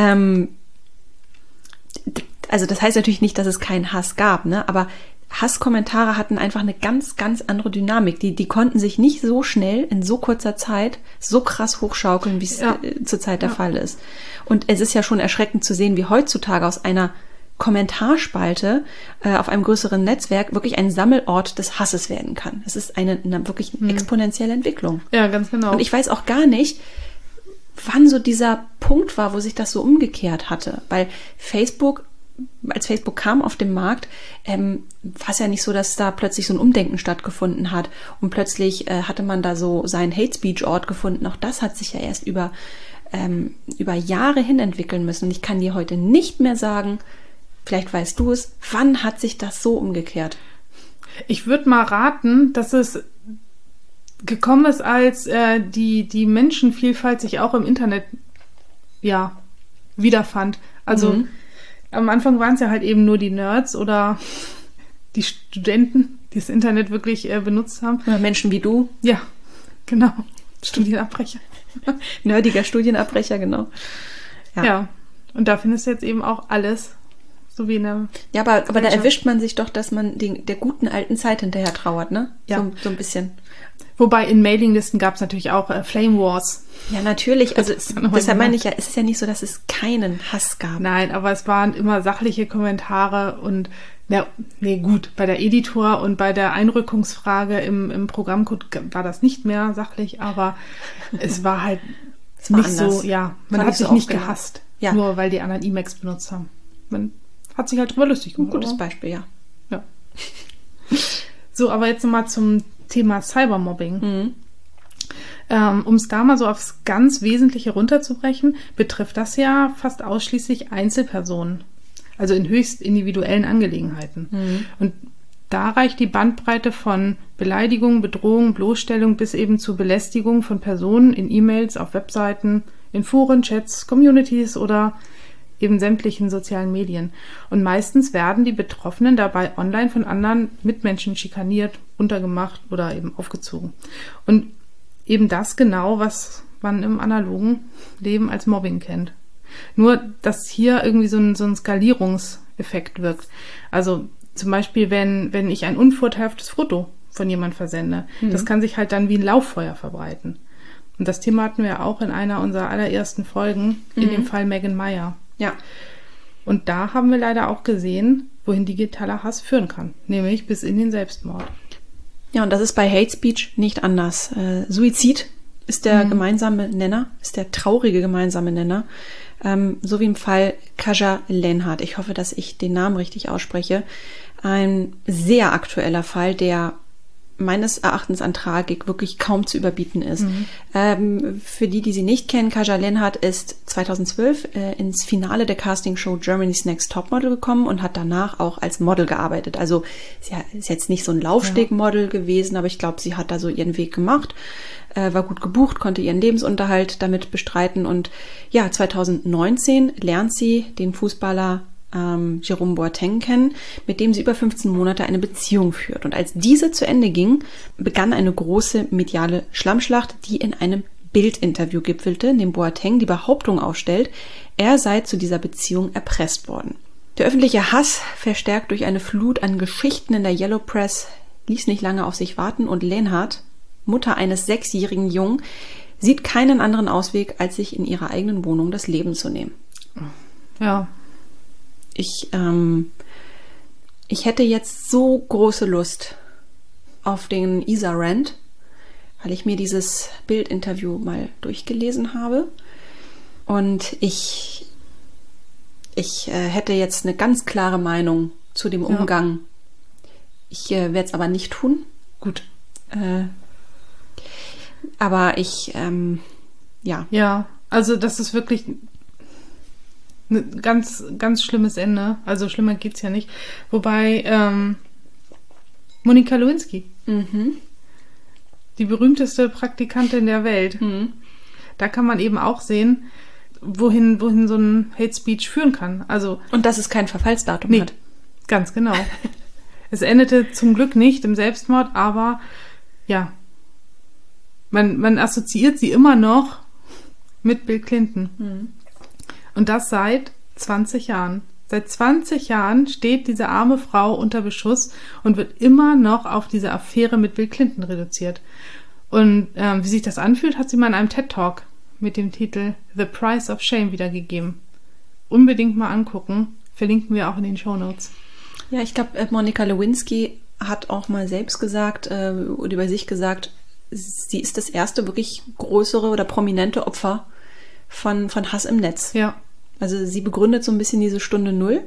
Also das heißt natürlich nicht, dass es keinen Hass gab, ne? Aber Hasskommentare hatten einfach eine ganz, ganz andere Dynamik. Die konnten sich nicht so schnell in so kurzer Zeit so krass hochschaukeln, wie es zurzeit der Fall ist. Und es ist ja schon erschreckend zu sehen, wie heutzutage aus einer Kommentarspalte auf einem größeren Netzwerk wirklich ein Sammelort des Hasses werden kann. Es ist eine wirklich exponentielle Entwicklung. Ja, ganz genau. Und ich weiß auch gar nicht, wann so dieser Punkt war, wo sich das so umgekehrt hatte. Weil als Facebook kam auf den Markt, war es ja nicht so, dass da plötzlich so ein Umdenken stattgefunden hat und plötzlich hatte man da so seinen Hate-Speech-Ort gefunden. Auch das hat sich ja erst über Jahre hin entwickeln müssen. Und ich kann dir heute nicht mehr sagen, vielleicht weißt du es, wann hat sich das so umgekehrt? Ich würde mal raten, dass es gekommen ist, als die Menschenvielfalt sich auch im Internet wiederfand. Also am Anfang waren es ja halt eben nur die Nerds oder die Studenten, die das Internet wirklich benutzt haben. Oder Menschen wie du. Ja, genau. Studienabbrecher. Nerdiger Studienabbrecher, genau. Ja, und da findest du jetzt eben auch alles. So wie in der aber da erwischt man sich doch, dass man der guten alten Zeit hinterher trauert, ne? Ja. So ein bisschen. Wobei in Mailinglisten gab es natürlich auch Flame Wars. Ja, natürlich. Also deshalb meine ich ja, es ist ja nicht so, dass es keinen Hass gab. Nein, aber es waren immer sachliche Kommentare und gut, bei der Editor und bei der Einrückungsfrage im Programmcode war das nicht mehr sachlich, aber es war halt nicht anders. So, man hat sich nicht gehasst, nur weil die anderen Emacs benutzt haben. Man hat sich halt drüber lustig gemacht. Ein gutes Beispiel, ja. So, aber jetzt nochmal zum Thema Cybermobbing. Um es da mal so aufs ganz Wesentliche runterzubrechen, betrifft das ja fast ausschließlich Einzelpersonen. Also in höchst individuellen Angelegenheiten. Und da reicht die Bandbreite von Beleidigung, Bedrohung, Bloßstellung bis eben zu Belästigung von Personen in E-Mails, auf Webseiten, in Foren, Chats, Communities oder eben sämtlichen sozialen Medien. Und meistens werden die Betroffenen dabei online von anderen Mitmenschen schikaniert, untergemacht oder eben aufgezogen. Und eben das genau, was man im analogen Leben als Mobbing kennt. Nur, dass hier irgendwie so ein Skalierungseffekt wirkt. Also zum Beispiel, wenn ich ein unvorteilhaftes Foto von jemand versende, das kann sich halt dann wie ein Lauffeuer verbreiten. Und das Thema hatten wir auch in einer unserer allerersten Folgen, in dem Fall Megan Meyer. Ja. Und da haben wir leider auch gesehen, wohin digitaler Hass führen kann, nämlich bis in den Selbstmord. Ja, und das ist bei Hate Speech nicht anders. Suizid ist der gemeinsame Nenner, ist der traurige gemeinsame Nenner. So wie im Fall Kaja Lenhardt. Ich hoffe, dass ich den Namen richtig ausspreche. Ein sehr aktueller Fall, der meines Erachtens an Tragik wirklich kaum zu überbieten ist. Für die sie nicht kennen, Kaja Lenhardt ist 2012 ins Finale der Castingshow Germany's Next Topmodel gekommen und hat danach auch als Model gearbeitet. Also sie ist jetzt nicht so ein Laufstegmodel gewesen, aber ich glaube, sie hat da so ihren Weg gemacht, war gut gebucht, konnte ihren Lebensunterhalt damit bestreiten und ja, 2019 lernt sie den Fußballer Jerome Boateng kennen, mit dem sie über 15 Monate eine Beziehung führt. Und als diese zu Ende ging, begann eine große mediale Schlammschlacht, die in einem Bild-Interview gipfelte, in dem Boateng die Behauptung aufstellt, er sei zu dieser Beziehung erpresst worden. Der öffentliche Hass, verstärkt durch eine Flut an Geschichten in der Yellow Press, ließ nicht lange auf sich warten und Lenhardt, Mutter eines 6-jährigen Jungen, sieht keinen anderen Ausweg, als sich in ihrer eigenen Wohnung das Leben zu nehmen. Ja. Ich hätte jetzt so große Lust auf den Isa-Rant, weil ich mir dieses Bild-Interview mal durchgelesen habe. Und ich Ich hätte jetzt eine ganz klare Meinung zu dem Umgang. Ich werde es aber nicht tun. Gut. Aber ich, Ja, also das ist wirklich ein ganz, ganz schlimmes Ende. Also schlimmer geht's ja nicht. Wobei, Monika Lewinsky, die berühmteste Praktikantin der Welt, da kann man eben auch sehen, wohin so ein Hate Speech führen kann. Also, und dass es kein Verfallsdatum hat. Ganz genau. Es endete zum Glück nicht im Selbstmord, aber ja, man assoziiert sie immer noch mit Bill Clinton. Und das seit 20 Jahren. Seit 20 Jahren steht diese arme Frau unter Beschuss und wird immer noch auf diese Affäre mit Bill Clinton reduziert. Und wie sich das anfühlt, hat sie mal in einem TED-Talk mit dem Titel The Price of Shame wiedergegeben. Unbedingt mal angucken. Verlinken wir auch in den Shownotes. Ja, ich glaube, Monika Lewinsky hat auch mal selbst gesagt oder über sich gesagt, sie ist das erste wirklich größere oder prominente Opfer von Hass im Netz. Ja. Also sie begründet so ein bisschen diese Stunde Null.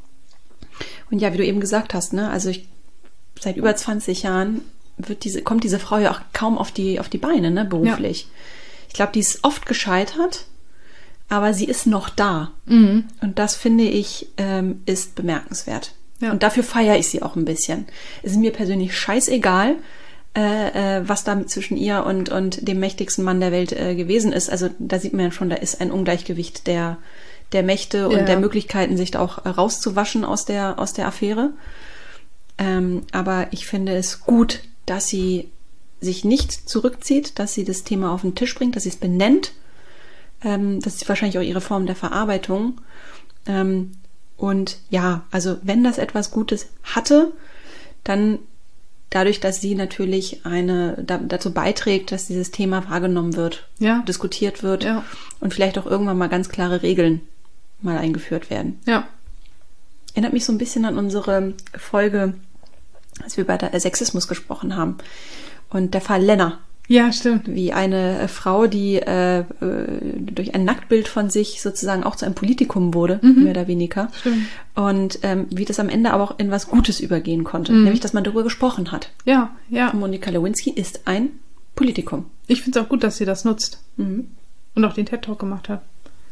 Und ja, wie du eben gesagt hast, ne, also seit über 20 Jahren kommt diese Frau ja auch kaum auf die Beine, ne, beruflich. Ja. Ich glaube, die ist oft gescheitert, aber sie ist noch da. Und das, finde ich, ist bemerkenswert. Ja. Und dafür feiere ich sie auch ein bisschen. Es ist mir persönlich scheißegal, was da zwischen ihr und dem mächtigsten Mann der Welt gewesen ist. Also da sieht man ja schon, da ist ein Ungleichgewicht der Mächte und der Möglichkeiten, sich da auch rauszuwaschen aus der Affäre. Aber ich finde es gut, dass sie sich nicht zurückzieht, dass sie das Thema auf den Tisch bringt, dass sie es benennt. Das ist wahrscheinlich auch ihre Form der Verarbeitung. Und ja, also wenn das etwas Gutes hatte, dann dadurch, dass sie natürlich dazu beiträgt, dass dieses Thema wahrgenommen wird, diskutiert wird und vielleicht auch irgendwann mal ganz klare Regeln mal eingeführt werden. Ja. Erinnert mich so ein bisschen an unsere Folge, als wir über Sexismus gesprochen haben. Und der Fall Lena. Ja, stimmt. Wie eine Frau, die durch ein Nacktbild von sich sozusagen auch zu einem Politikum wurde, mehr oder weniger. Stimmt. Und wie das am Ende aber auch in was Gutes übergehen konnte. Nämlich, dass man darüber gesprochen hat. Ja, ja. Monika Lewinsky ist ein Politikum. Ich finde es auch gut, dass sie das nutzt. Und auch den TED-Talk gemacht hat.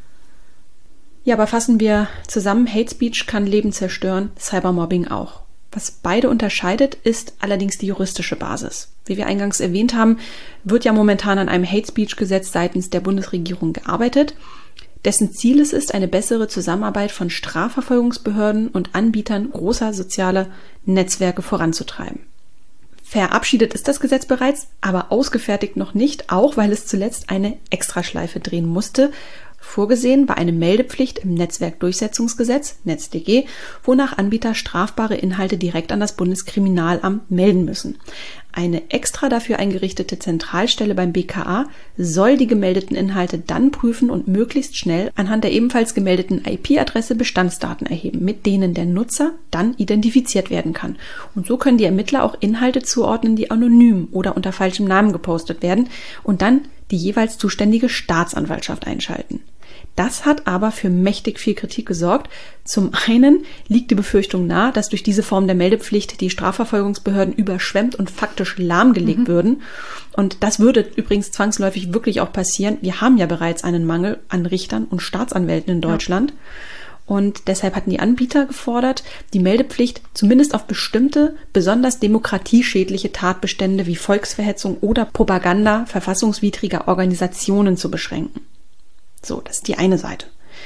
Ja, aber fassen wir zusammen. Hate Speech kann Leben zerstören, Cybermobbing auch. Was beide unterscheidet, ist allerdings die juristische Basis. Wie wir eingangs erwähnt haben, wird ja momentan an einem Hate-Speech-Gesetz seitens der Bundesregierung gearbeitet, dessen Ziel es ist, eine bessere Zusammenarbeit von Strafverfolgungsbehörden und Anbietern großer sozialer Netzwerke voranzutreiben. Verabschiedet ist das Gesetz bereits, aber ausgefertigt noch nicht, auch weil es zuletzt eine Extraschleife drehen musste. Vorgesehen war eine Meldepflicht im Netzwerkdurchsetzungsgesetz, NetzDG, wonach Anbieter strafbare Inhalte direkt an das Bundeskriminalamt melden müssen. Eine extra dafür eingerichtete Zentralstelle beim BKA soll die gemeldeten Inhalte dann prüfen und möglichst schnell anhand der ebenfalls gemeldeten IP-Adresse Bestandsdaten erheben, mit denen der Nutzer dann identifiziert werden kann. Und so können die Ermittler auch Inhalte zuordnen, die anonym oder unter falschem Namen gepostet werden und dann die jeweils zuständige Staatsanwaltschaft einschalten. Das hat aber für mächtig viel Kritik gesorgt. Zum einen liegt die Befürchtung nahe, dass durch diese Form der Meldepflicht die Strafverfolgungsbehörden überschwemmt und faktisch lahmgelegt würden. Und das würde übrigens zwangsläufig wirklich auch passieren. Wir haben ja bereits einen Mangel an Richtern und Staatsanwälten in Deutschland. Und deshalb hatten die Anbieter gefordert, die Meldepflicht zumindest auf bestimmte, besonders demokratieschädliche Tatbestände wie Volksverhetzung oder Propaganda verfassungswidriger Organisationen zu beschränken. So, das ist die eine Seite.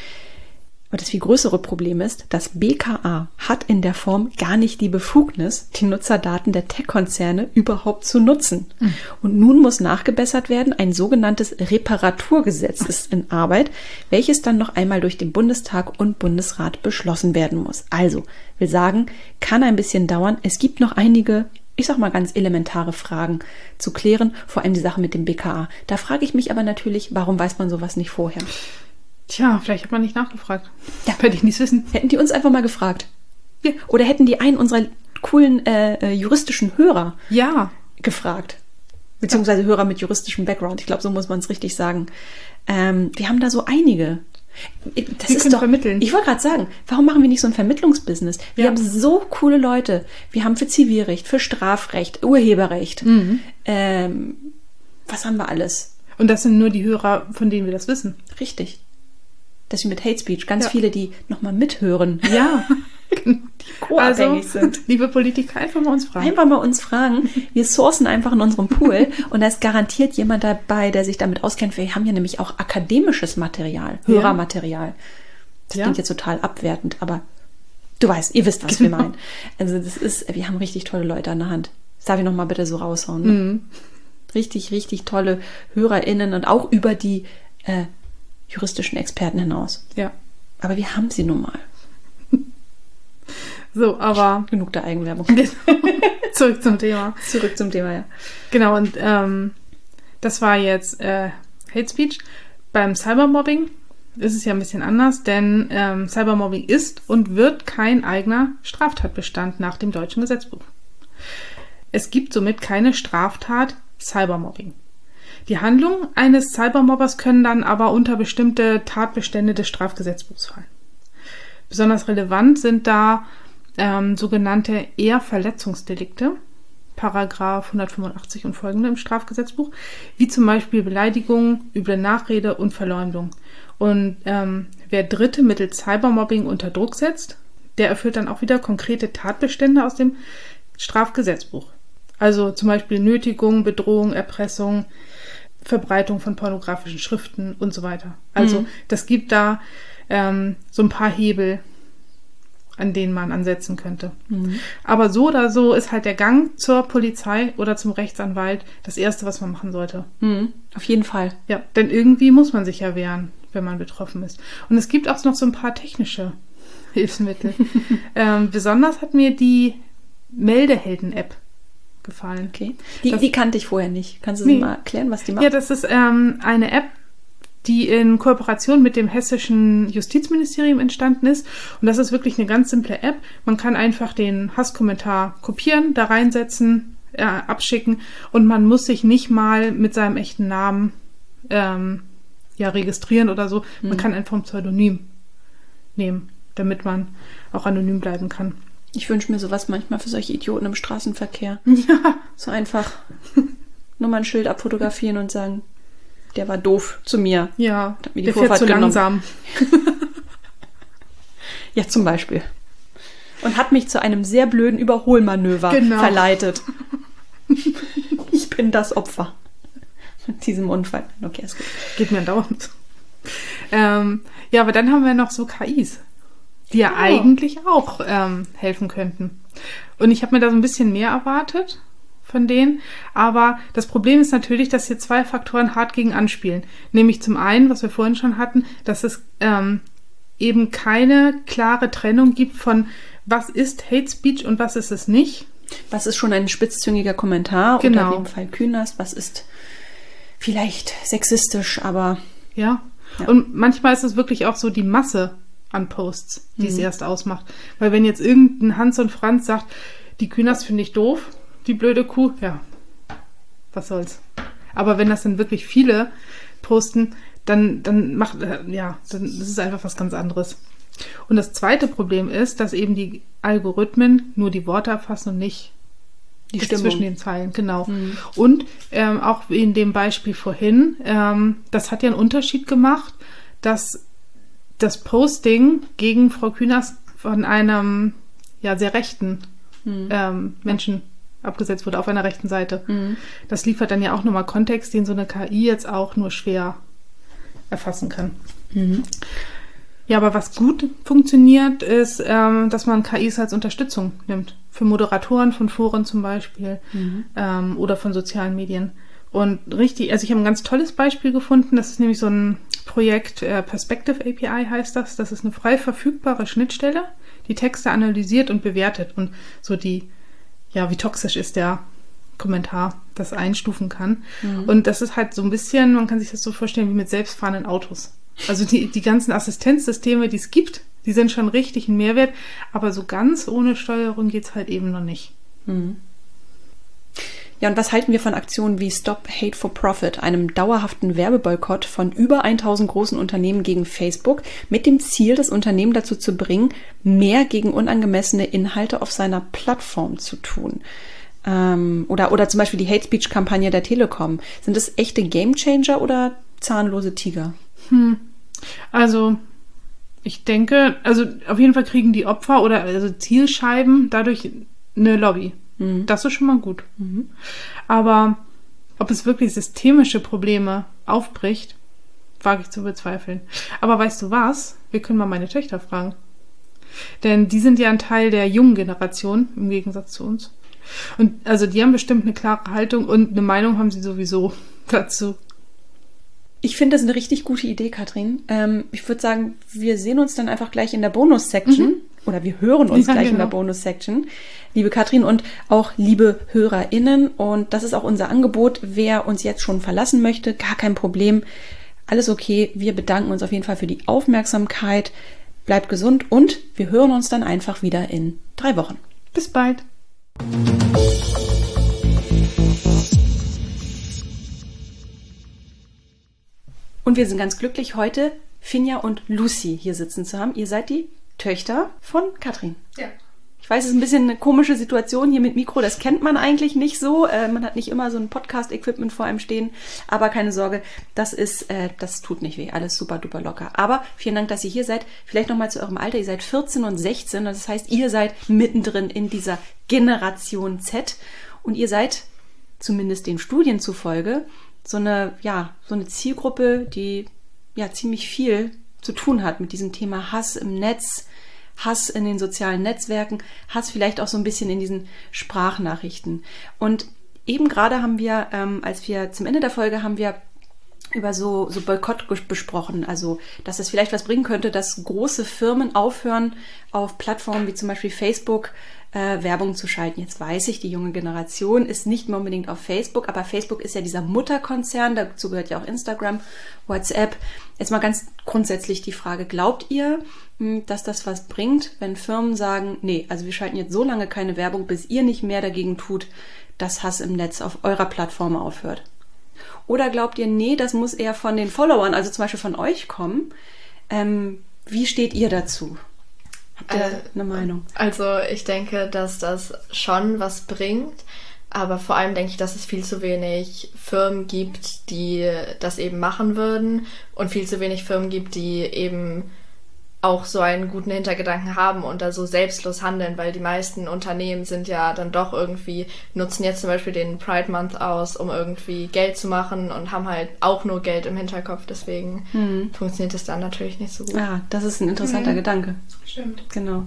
Aber das viel größere Problem ist, das BKA hat in der Form gar nicht die Befugnis, die Nutzerdaten der Tech-Konzerne überhaupt zu nutzen. Und nun muss nachgebessert werden, ein sogenanntes Reparaturgesetz ist in Arbeit, welches dann noch einmal durch den Bundestag und Bundesrat beschlossen werden muss. Also, will sagen, kann ein bisschen dauern. Es gibt noch einige, ich sag mal ganz elementare Fragen zu klären, vor allem die Sache mit dem BKA. Da frage ich mich aber natürlich, warum weiß man sowas nicht vorher? Tja, vielleicht hat man nicht nachgefragt. Ja, werde ich nicht wissen. Hätten die uns einfach mal gefragt. Ja. Oder hätten die einen unserer coolen juristischen Hörer gefragt. Beziehungsweise Hörer mit juristischem Background. Ich glaube, so muss man es richtig sagen. Wir haben da so einige. Das ist doch vermitteln. Ich wollte gerade sagen, warum machen wir nicht so ein Vermittlungsbusiness? Wir haben so coole Leute. Wir haben für Zivilrecht, für Strafrecht, Urheberrecht. Was haben wir alles? Und das sind nur die Hörer, von denen wir das wissen. Richtig. Das ist mit Hate Speech. Ganz viele, die nochmal mithören. Ja. Die co-abhängig sind. Liebe Politiker, einfach mal uns fragen. Einfach mal uns fragen. Wir sourcen einfach in unserem Pool und da ist garantiert jemand dabei, der sich damit auskennt. Wir haben ja nämlich auch akademisches Material, Hörermaterial. Das klingt jetzt total abwertend, aber du weißt, ihr wisst, was wir meinen. Also wir haben richtig tolle Leute an der Hand. Das darf ich nochmal bitte so raushauen. Ne? Richtig, richtig tolle HörerInnen und auch über die juristischen Experten hinaus. Ja. Aber wir haben sie nun mal. So, aber... Genug der Eigenwerbung. Zurück zum Thema. Zurück zum Thema, ja. Genau, und das war jetzt Hate Speech. Beim Cybermobbing ist es ja ein bisschen anders, denn Cybermobbing ist und wird kein eigener Straftatbestand nach dem deutschen Gesetzbuch. Es gibt somit keine Straftat Cybermobbing. Die Handlungen eines Cybermobbers können dann aber unter bestimmte Tatbestände des Strafgesetzbuchs fallen. Besonders relevant sind da sogenannte Ehrverletzungsdelikte, Paragraph 185 und folgende im Strafgesetzbuch, wie zum Beispiel Beleidigung, üble Nachrede und Verleumdung. Und wer Dritte mittels Cybermobbing unter Druck setzt, der erfüllt dann auch wieder konkrete Tatbestände aus dem Strafgesetzbuch. Also zum Beispiel Nötigung, Bedrohung, Erpressung, Verbreitung von pornografischen Schriften und so weiter. Also das gibt da so ein paar Hebel, an denen man ansetzen könnte. Aber so oder so ist halt der Gang zur Polizei oder zum Rechtsanwalt das Erste, was man machen sollte. Auf jeden Fall. Ja, denn irgendwie muss man sich ja wehren, wenn man betroffen ist. Und es gibt auch noch so ein paar technische Hilfsmittel. Besonders hat mir die Meldehelden-App gefallen. Okay. Die kannte ich vorher nicht. Kannst du sie mal erklären, was die macht? Ja, das ist eine App, die in Kooperation mit dem hessischen Justizministerium entstanden ist. Und das ist wirklich eine ganz simple App. Man kann einfach den Hasskommentar kopieren, da reinsetzen, abschicken und man muss sich nicht mal mit seinem echten Namen registrieren oder so. Man kann einfach ein Pseudonym nehmen, damit man auch anonym bleiben kann. Ich wünsche mir sowas manchmal für solche Idioten im Straßenverkehr. Ja. So einfach nur mal ein Schild abfotografieren und sagen, der war doof zu mir. Ja, hat mir die der Vorfahrt fährt zu genommen. langsam. Ja, zum Beispiel. Und hat mich zu einem sehr blöden Überholmanöver verleitet. Ich bin das Opfer mit diesem Unfall. Okay, ist gut. Geht mir dauernd. Aber dann haben wir noch so KIs, die ja eigentlich auch helfen könnten. Und ich habe mir da so ein bisschen mehr erwartet von denen. Aber das Problem ist natürlich, dass hier zwei Faktoren hart gegen anspielen. Nämlich zum einen, was wir vorhin schon hatten, dass es eben keine klare Trennung gibt von was ist Hate Speech und was ist es nicht. Was ist schon ein spitzzüngiger Kommentar? Genau. Unter dem Fall Künast. Was ist vielleicht sexistisch, aber... Ja. Und manchmal ist es wirklich auch so die Masse an Posts, die es erst ausmacht. Weil wenn jetzt irgendein Hans und Franz sagt, die Künast finde ich doof, die blöde Kuh, ja, was soll's. Aber wenn das dann wirklich viele posten, dann ist es einfach was ganz anderes. Und das zweite Problem ist, dass eben die Algorithmen nur die Worte erfassen und nicht die Stimmung zwischen den Zeilen. Genau. Und auch in dem Beispiel vorhin, das hat ja einen Unterschied gemacht, dass das Posting gegen Frau Künast von einem sehr rechten Menschen abgesetzt wurde, auf einer rechten Seite. Das liefert dann ja auch nochmal Kontext, den so eine KI jetzt auch nur schwer erfassen kann. Ja, aber was gut funktioniert, ist, dass man KIs als Unterstützung nimmt. Für Moderatoren von Foren zum Beispiel oder von sozialen Medien. Und richtig, also ich habe ein ganz tolles Beispiel gefunden, das ist nämlich so ein Projekt, Perspective API heißt das. Das ist eine frei verfügbare Schnittstelle, die Texte analysiert und bewertet und so wie toxisch ist der Kommentar, das einstufen kann. Und das ist halt so ein bisschen, man kann sich das so vorstellen, wie mit selbstfahrenden Autos. Also die ganzen Assistenzsysteme, die es gibt, die sind schon richtig ein Mehrwert, aber so ganz ohne Steuerung geht's halt eben noch nicht. Ja, und was halten wir von Aktionen wie Stop Hate for Profit, einem dauerhaften Werbeboykott von über 1000 großen Unternehmen gegen Facebook, mit dem Ziel, das Unternehmen dazu zu bringen, mehr gegen unangemessene Inhalte auf seiner Plattform zu tun? Oder zum Beispiel die Hate Speech-Kampagne der Telekom. Sind das echte Gamechanger oder zahnlose Tiger? Also ich denke, also auf jeden Fall kriegen die Opfer oder also Zielscheiben dadurch eine Lobby. Das ist schon mal gut. Aber ob es wirklich systemische Probleme aufbricht, wage ich zu bezweifeln. Aber weißt du was? Wir können mal meine Töchter fragen. Denn die sind ja ein Teil der jungen Generation, im Gegensatz zu uns. Und also die haben bestimmt eine klare Haltung und eine Meinung haben sie sowieso dazu. Ich finde das eine richtig gute Idee, Katrin. Ich würde sagen, wir sehen uns dann einfach gleich in der Bonus-Section. Oder wir hören uns gleich in der Bonus-Section. Liebe Katrin und auch liebe HörerInnen. Und das ist auch unser Angebot. Wer uns jetzt schon verlassen möchte, gar kein Problem. Alles okay. Wir bedanken uns auf jeden Fall für die Aufmerksamkeit. Bleibt gesund und wir hören uns dann einfach wieder in 3 Wochen. Bis bald. Und wir sind ganz glücklich, heute Finja und Lucy hier sitzen zu haben. Ihr seid die Töchter von Katrin. Ja. Ich weiß, es ist ein bisschen eine komische Situation hier mit Mikro. Das kennt man eigentlich nicht so. Man hat nicht immer so ein Podcast-Equipment vor einem stehen. Aber keine Sorge, das tut nicht weh. Alles super duper locker. Aber vielen Dank, dass ihr hier seid. Vielleicht nochmal zu eurem Alter. Ihr seid 14 und 16. Das heißt, ihr seid mittendrin in dieser Generation Z. Und ihr seid, zumindest den Studien zufolge, so eine Zielgruppe, die ja ziemlich viel zu tun hat mit diesem Thema Hass im Netz, Hass in den sozialen Netzwerken, Hass vielleicht auch so ein bisschen in diesen Sprachnachrichten. Und eben gerade haben wir, als wir zum Ende der Folge haben wir über so Boykott besprochen, also dass es vielleicht was bringen könnte, dass große Firmen aufhören, auf Plattformen wie zum Beispiel Facebook Werbung zu schalten. Jetzt weiß ich, die junge Generation ist nicht mehr unbedingt auf Facebook, aber Facebook ist ja dieser Mutterkonzern, dazu gehört ja auch Instagram, WhatsApp. Jetzt mal ganz grundsätzlich die Frage, glaubt ihr, dass das was bringt, wenn Firmen sagen, nee, also wir schalten jetzt so lange keine Werbung, bis ihr nicht mehr dagegen tut, dass Hass im Netz auf eurer Plattform aufhört? Oder glaubt ihr, nee, das muss eher von den Followern, also zum Beispiel von euch kommen? Wie steht ihr dazu? Habt ihr eine Meinung? Also ich denke, dass das schon was bringt, aber vor allem denke ich, dass es viel zu wenig Firmen gibt, die das eben machen würden und viel zu wenig Firmen gibt, die eben auch so einen guten Hintergedanken haben und da so selbstlos handeln, weil die meisten Unternehmen sind ja dann doch irgendwie, nutzen jetzt zum Beispiel den Pride Month aus, um irgendwie Geld zu machen und haben halt auch nur Geld im Hinterkopf, deswegen funktioniert es dann natürlich nicht so gut. Ah, das ist ein interessanter Gedanke. Stimmt. Genau.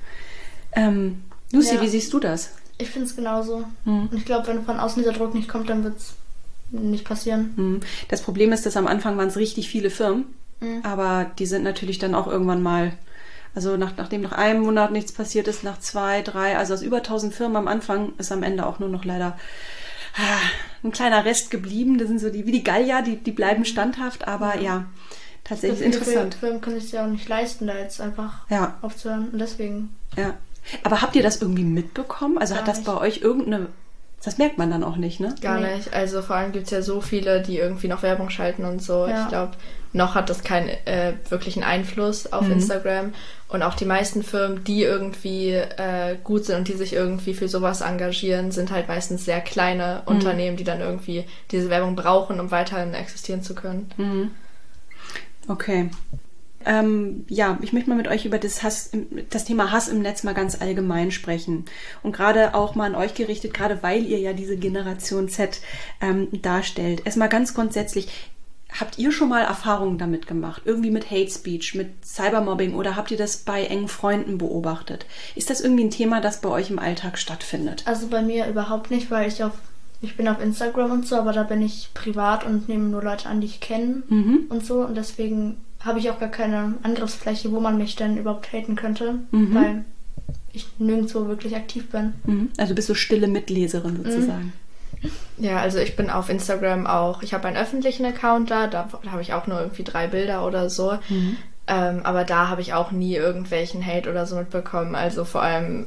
Lucy, wie siehst du das? Ich finde es genauso. Und ich glaube, wenn von außen dieser Druck nicht kommt, dann wird es nicht passieren. Das Problem ist, dass am Anfang waren es richtig viele Firmen, aber die sind natürlich dann auch irgendwann mal, also nachdem nach einem Monat nichts passiert ist, nach 2, 3, also aus über 1000 Firmen am Anfang ist am Ende auch nur noch leider ein kleiner Rest geblieben. Das sind so wie die Gallier, die bleiben standhaft, aber ja, tatsächlich interessant. Firmen können sich ja auch nicht leisten, da jetzt einfach aufzuhören und deswegen. Ja. Aber habt ihr das irgendwie mitbekommen? Also hat das bei euch das merkt man dann auch nicht, ne? Gar nicht. Also vor allem gibt es ja so viele, die irgendwie noch Werbung schalten und so. Ja. Ich glaube, noch hat das keinen wirklichen Einfluss auf Instagram. Und auch die meisten Firmen, die irgendwie gut sind und die sich irgendwie für sowas engagieren, sind halt meistens sehr kleine Unternehmen, die dann irgendwie diese Werbung brauchen, um weiterhin existieren zu können. Okay. Ich möchte mal mit euch über das Thema Hass im Netz mal ganz allgemein sprechen. Und gerade auch mal an euch gerichtet, gerade weil ihr ja diese Generation Z darstellt. Erstmal ganz grundsätzlich, habt ihr schon mal Erfahrungen damit gemacht? Irgendwie mit Hate Speech, mit Cybermobbing oder habt ihr das bei engen Freunden beobachtet? Ist das irgendwie ein Thema, das bei euch im Alltag stattfindet? Also bei mir überhaupt nicht, weil ich bin auf Instagram und so, aber da bin ich privat und nehme nur Leute an, die ich kenne und so. Und deswegen habe ich auch gar keine Angriffsfläche, wo man mich denn überhaupt haten könnte, weil ich nirgendwo wirklich aktiv bin. Also bist du stille Mitleserin sozusagen. Ja, also ich bin auf Instagram auch, ich habe einen öffentlichen Account da habe ich auch nur irgendwie 3 Bilder oder so, aber da habe ich auch nie irgendwelchen Hate oder so mitbekommen, also vor allem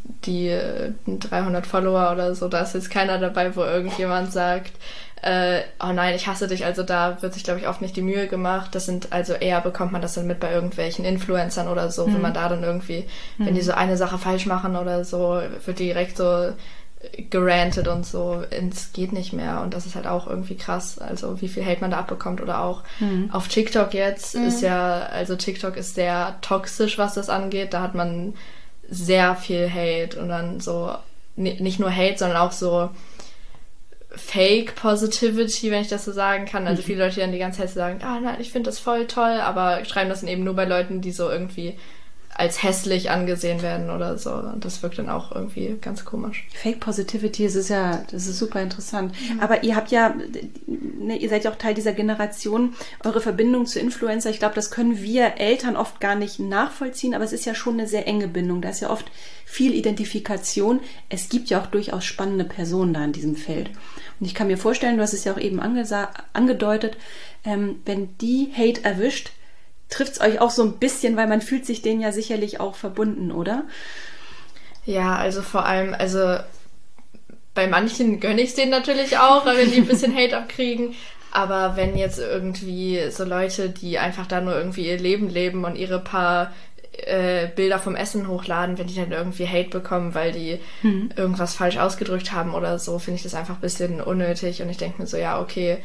die 300 Follower oder so, da ist jetzt keiner dabei, wo irgendjemand sagt, oh nein, ich hasse dich. Also da wird sich, glaube ich, oft nicht die Mühe gemacht. Das sind also eher, bekommt man das dann mit bei irgendwelchen Influencern oder so, wenn man da dann irgendwie, wenn die so eine Sache falsch machen oder so, wird direkt so gerantet und so, es geht nicht mehr. Und das ist halt auch irgendwie krass, also wie viel Hate man da abbekommt. Oder auch auf TikTok jetzt ist ja, also TikTok ist sehr toxisch, was das angeht. Da hat man sehr viel Hate und dann so, nicht nur Hate, sondern auch so Fake Positivity, wenn ich das so sagen kann. Also viele Leute, die dann die ganze Zeit sagen, nein, ich finde das voll toll, aber schreiben das dann eben nur bei Leuten, die so irgendwie als hässlich angesehen werden oder so. Und das wirkt dann auch irgendwie ganz komisch. Fake Positivity, das ist super interessant. Aber ihr habt ja, ihr seid ja auch Teil dieser Generation, eure Verbindung zu Influencer, ich glaube, das können wir Eltern oft gar nicht nachvollziehen, aber es ist ja schon eine sehr enge Bindung. Da ist ja oft viel Identifikation. Es gibt ja auch durchaus spannende Personen da in diesem Feld. Und ich kann mir vorstellen, du hast es ja auch eben angedeutet, wenn die Hate erwischt, trifft es euch auch so ein bisschen, weil man fühlt sich denen ja sicherlich auch verbunden, oder? Ja, also vor allem, also bei manchen gönne ich es denen natürlich auch, wenn die ein bisschen Hate abkriegen. Aber wenn jetzt irgendwie so Leute, die einfach da nur irgendwie ihr Leben leben und ihre paar Bilder vom Essen hochladen, wenn die dann irgendwie Hate bekommen, weil die irgendwas falsch ausgedrückt haben oder so, finde ich das einfach ein bisschen unnötig. Und ich denke mir so, ja, okay,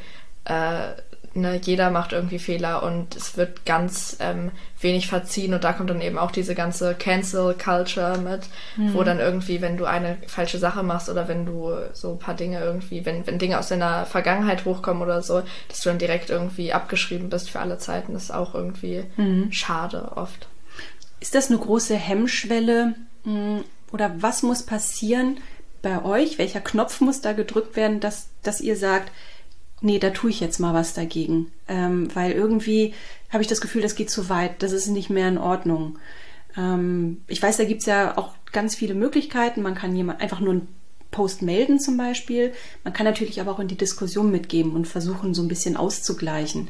jeder macht irgendwie Fehler und es wird ganz wenig verziehen und da kommt dann eben auch diese ganze Cancel-Culture mit, wo dann irgendwie, wenn du eine falsche Sache machst oder wenn du so ein paar Dinge irgendwie, wenn Dinge aus deiner Vergangenheit hochkommen oder so, dass du dann direkt irgendwie abgeschrieben bist für alle Zeiten, das ist auch irgendwie schade oft. Ist das eine große Hemmschwelle oder was muss passieren bei euch? Welcher Knopf muss da gedrückt werden, dass ihr sagt, nee, da tue ich jetzt mal was dagegen. Weil irgendwie habe ich das Gefühl, das geht zu weit. Das ist nicht mehr in Ordnung. Ich weiß, da gibt's ja auch ganz viele Möglichkeiten. Man kann jemand einfach nur einen Post melden zum Beispiel. Man kann natürlich aber auch in die Diskussion mitgeben und versuchen, so ein bisschen auszugleichen.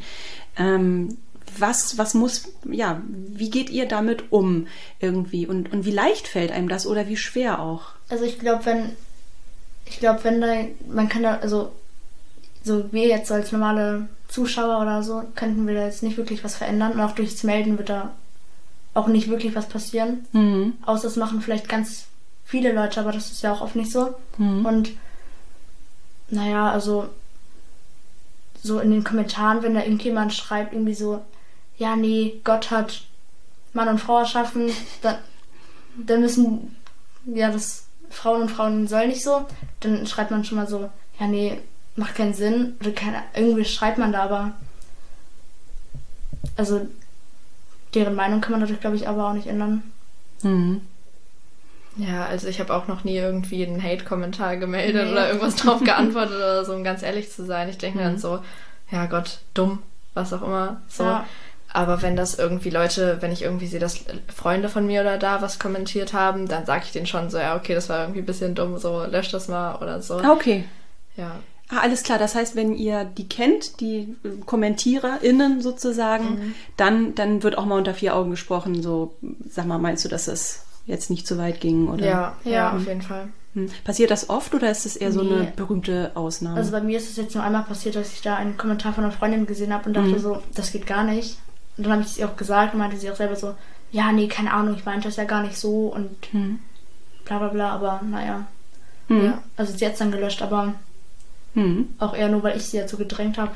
Was muss, ja, wie geht ihr damit um irgendwie? Und wie leicht fällt einem das oder wie schwer auch? Also ich glaube, wenn da, man kann da, also so wir jetzt als normale Zuschauer oder so, könnten wir da jetzt nicht wirklich was verändern. Und auch durchs Melden wird da auch nicht wirklich was passieren. Außer es machen vielleicht ganz viele Leute, aber das ist ja auch oft nicht so. Und naja, also so in den Kommentaren, wenn da irgendjemand schreibt, irgendwie so, ja, nee, Gott hat Mann und Frau erschaffen, dann müssen, ja, das Frauen und Frauen sollen nicht so, dann schreibt man schon mal so, ja, nee, macht keinen Sinn, oder irgendwie schreibt man da, aber also deren Meinung kann man dadurch, glaube ich, aber auch nicht ändern. Ja, also ich habe auch noch nie irgendwie einen Hate-Kommentar gemeldet oder irgendwas drauf geantwortet oder so, um ganz ehrlich zu sein. Ich denke mir dann so, ja Gott, dumm, was auch immer, so. Ja. Aber wenn das irgendwie Leute, wenn ich irgendwie sehe, dass Freunde von mir oder da was kommentiert haben, dann sage ich denen schon so, ja, okay, das war irgendwie ein bisschen dumm, so, lösch das mal oder so. Okay. Ja. Alles klar, das heißt, wenn ihr die kennt, die KommentiererInnen sozusagen, dann wird auch mal unter 4 Augen gesprochen, so, sag mal, meinst du, dass es jetzt nicht zu weit ging? Oder? Ja, auf jeden Fall. Passiert das oft oder ist es eher so eine berühmte Ausnahme? Also bei mir ist es jetzt nur einmal passiert, dass ich da einen Kommentar von einer Freundin gesehen habe und dachte so, das geht gar nicht. Und dann habe ich es ihr auch gesagt und meinte sie auch selber so, ja, nee, keine Ahnung, ich meinte das ja gar nicht so und bla bla bla, aber naja. Ja, also sie hat es dann gelöscht, aber auch eher nur, weil ich sie dazu gedrängt habe.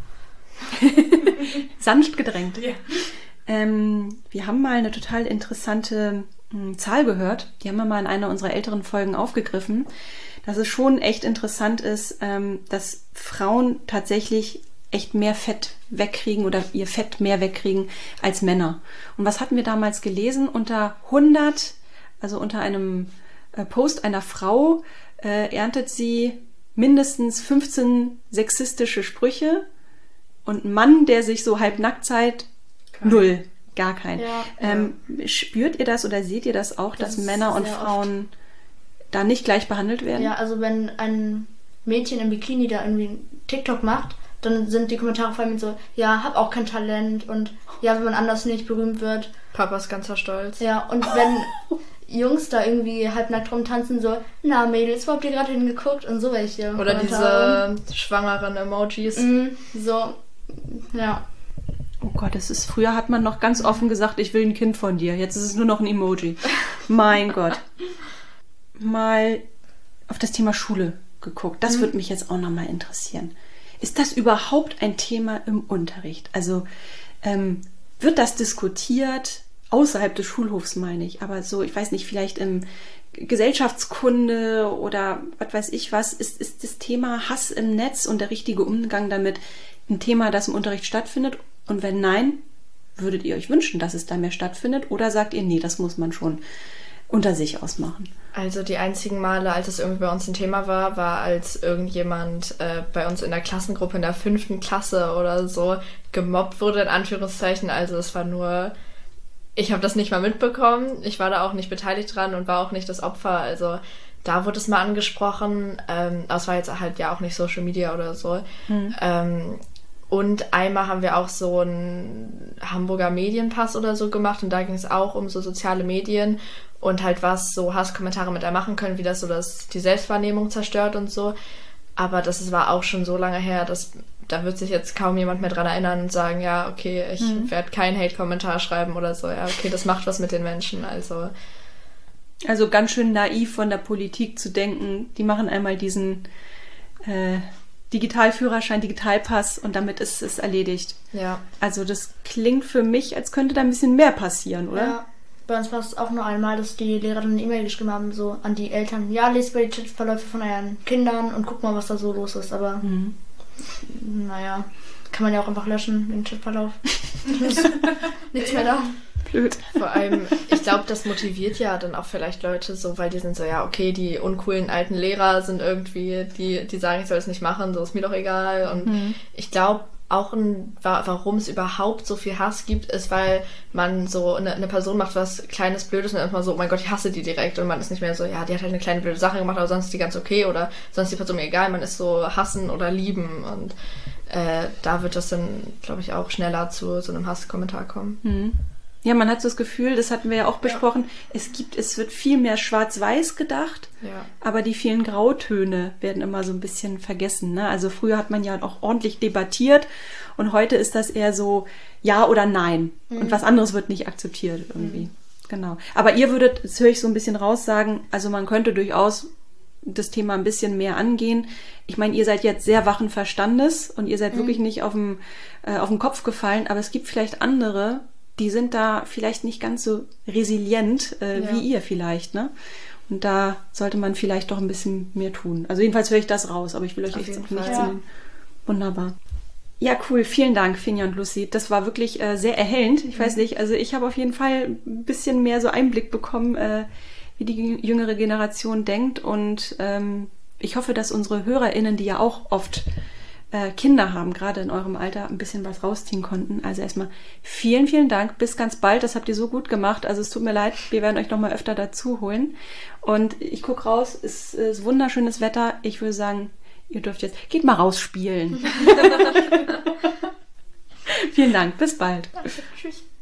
Sanft gedrängt. Ja. Wir haben mal eine total interessante Zahl gehört. Die haben wir mal in einer unserer älteren Folgen aufgegriffen. Dass es schon echt interessant ist, dass Frauen tatsächlich echt mehr Fett wegkriegen oder ihr Fett mehr wegkriegen als Männer. Und was hatten wir damals gelesen? Unter 100, also unter einem Post einer Frau, erntet sie mindestens 15 sexistische Sprüche und ein Mann, der sich so halbnackt zeigt, 0, gar kein. Ja, spürt ihr das oder seht ihr das auch, dass Männer und Frauen da nicht gleich behandelt werden? Ja, also wenn ein Mädchen im Bikini da irgendwie TikTok macht, dann sind die Kommentare vor allem so, ja, hab auch kein Talent und ja, wenn man anders nicht berühmt wird. Papa ist ganzer Stolz. Ja, und Jungs da irgendwie halbnackt rumtanzen, so, na Mädels, wo habt ihr gerade hingeguckt? Und so welche. Oder diese schwangeren Emojis. So, ja. Oh Gott, früher hat man noch ganz offen gesagt, ich will ein Kind von dir. Jetzt ist es nur noch ein Emoji. Mein Gott. Mal auf das Thema Schule geguckt. Das würde mich jetzt auch nochmal interessieren. Ist das überhaupt ein Thema im Unterricht? Also wird das diskutiert, außerhalb des Schulhofs meine ich, aber so, ich weiß nicht, vielleicht im Gesellschaftskunde oder was weiß ich was, ist das Thema Hass im Netz und der richtige Umgang damit ein Thema, das im Unterricht stattfindet? Und wenn nein, würdet ihr euch wünschen, dass es da mehr stattfindet? Oder sagt ihr, nee, das muss man schon unter sich ausmachen? Also die einzigen Male, als es irgendwie bei uns ein Thema war, als irgendjemand bei uns in der Klassengruppe in der 5. Klasse oder so gemobbt wurde, in Anführungszeichen. Also es war nur, ich habe das nicht mal mitbekommen. Ich war da auch nicht beteiligt dran und war auch nicht das Opfer. Also da wurde es mal angesprochen. Aber es war jetzt halt ja auch nicht Social Media oder so. Und einmal haben wir auch so einen Hamburger Medienpass oder so gemacht und da ging es auch um so soziale Medien und halt was so Hasskommentare mit einem machen können, wie das so die Selbstwahrnehmung zerstört und so. Aber das war auch schon so lange her, dass da wird sich jetzt kaum jemand mehr dran erinnern und sagen, ja, okay, ich werde keinen Hate-Kommentar schreiben oder so. Ja, okay, das macht was mit den Menschen. Also ganz schön naiv von der Politik zu denken, die machen einmal diesen Digitalführerschein, Digitalpass und damit ist es erledigt. Ja. Also das klingt für mich, als könnte da ein bisschen mehr passieren, oder? Ja, bei uns war es auch nur einmal, dass die Lehrerin eine E-Mail geschrieben haben, so an die Eltern, ja, lest mal die Chatverläufe von euren Kindern und guck mal, was da so los ist, aber naja, kann man ja auch einfach löschen, den Chatverlauf. Nichts mehr da. Blöd. Vor allem, ich glaube, das motiviert ja dann auch vielleicht Leute so, weil die sind so, ja, okay, die uncoolen alten Lehrer sind irgendwie, die sagen, ich soll es nicht machen, so ist mir doch egal. Und ich glaube auch, warum es überhaupt so viel Hass gibt, ist, weil man so eine Person macht was Kleines, Blödes und dann ist man so, oh mein Gott, ich hasse die direkt. Und man ist nicht mehr so, ja, die hat halt eine kleine blöde Sache gemacht, aber sonst ist die ganz okay oder sonst ist die Person mir egal. Man ist so hassen oder lieben und da wird das dann, glaube ich, auch schneller zu so einem Hasskommentar kommen. Ja, man hat so das Gefühl, das hatten wir ja auch besprochen, es wird viel mehr schwarz-weiß gedacht, aber die vielen Grautöne werden immer so ein bisschen vergessen. Ne? Also früher hat man ja auch ordentlich debattiert und heute ist das eher so ja oder nein und was anderes wird nicht akzeptiert irgendwie. Genau. Aber ihr würdet, das höre ich so ein bisschen raus, sagen, also man könnte durchaus das Thema ein bisschen mehr angehen. Ich meine, ihr seid jetzt sehr wachen Verstandes und ihr seid wirklich nicht auf den Kopf gefallen, aber es gibt vielleicht andere, die sind da vielleicht nicht ganz so resilient wie ihr vielleicht, ne? Und da sollte man vielleicht doch ein bisschen mehr tun. Also jedenfalls höre ich das raus, aber ich will euch echt nicht sehen. Wunderbar. Ja, cool. Vielen Dank, Finja und Lucy. Das war wirklich sehr erhellend. Ich weiß nicht, also ich habe auf jeden Fall ein bisschen mehr so Einblick bekommen, wie die jüngere Generation denkt und ich hoffe, dass unsere HörerInnen, die ja auch oft Kinder haben, gerade in eurem Alter, ein bisschen was rausziehen konnten. Also erstmal vielen, vielen Dank. Bis ganz bald. Das habt ihr so gut gemacht. Also es tut mir leid. Wir werden euch noch mal öfter dazu holen. Und ich gucke raus. Es ist wunderschönes Wetter. Ich würde sagen, ihr dürft jetzt, geht mal raus spielen. Vielen Dank. Bis bald. Danke. Tschüss.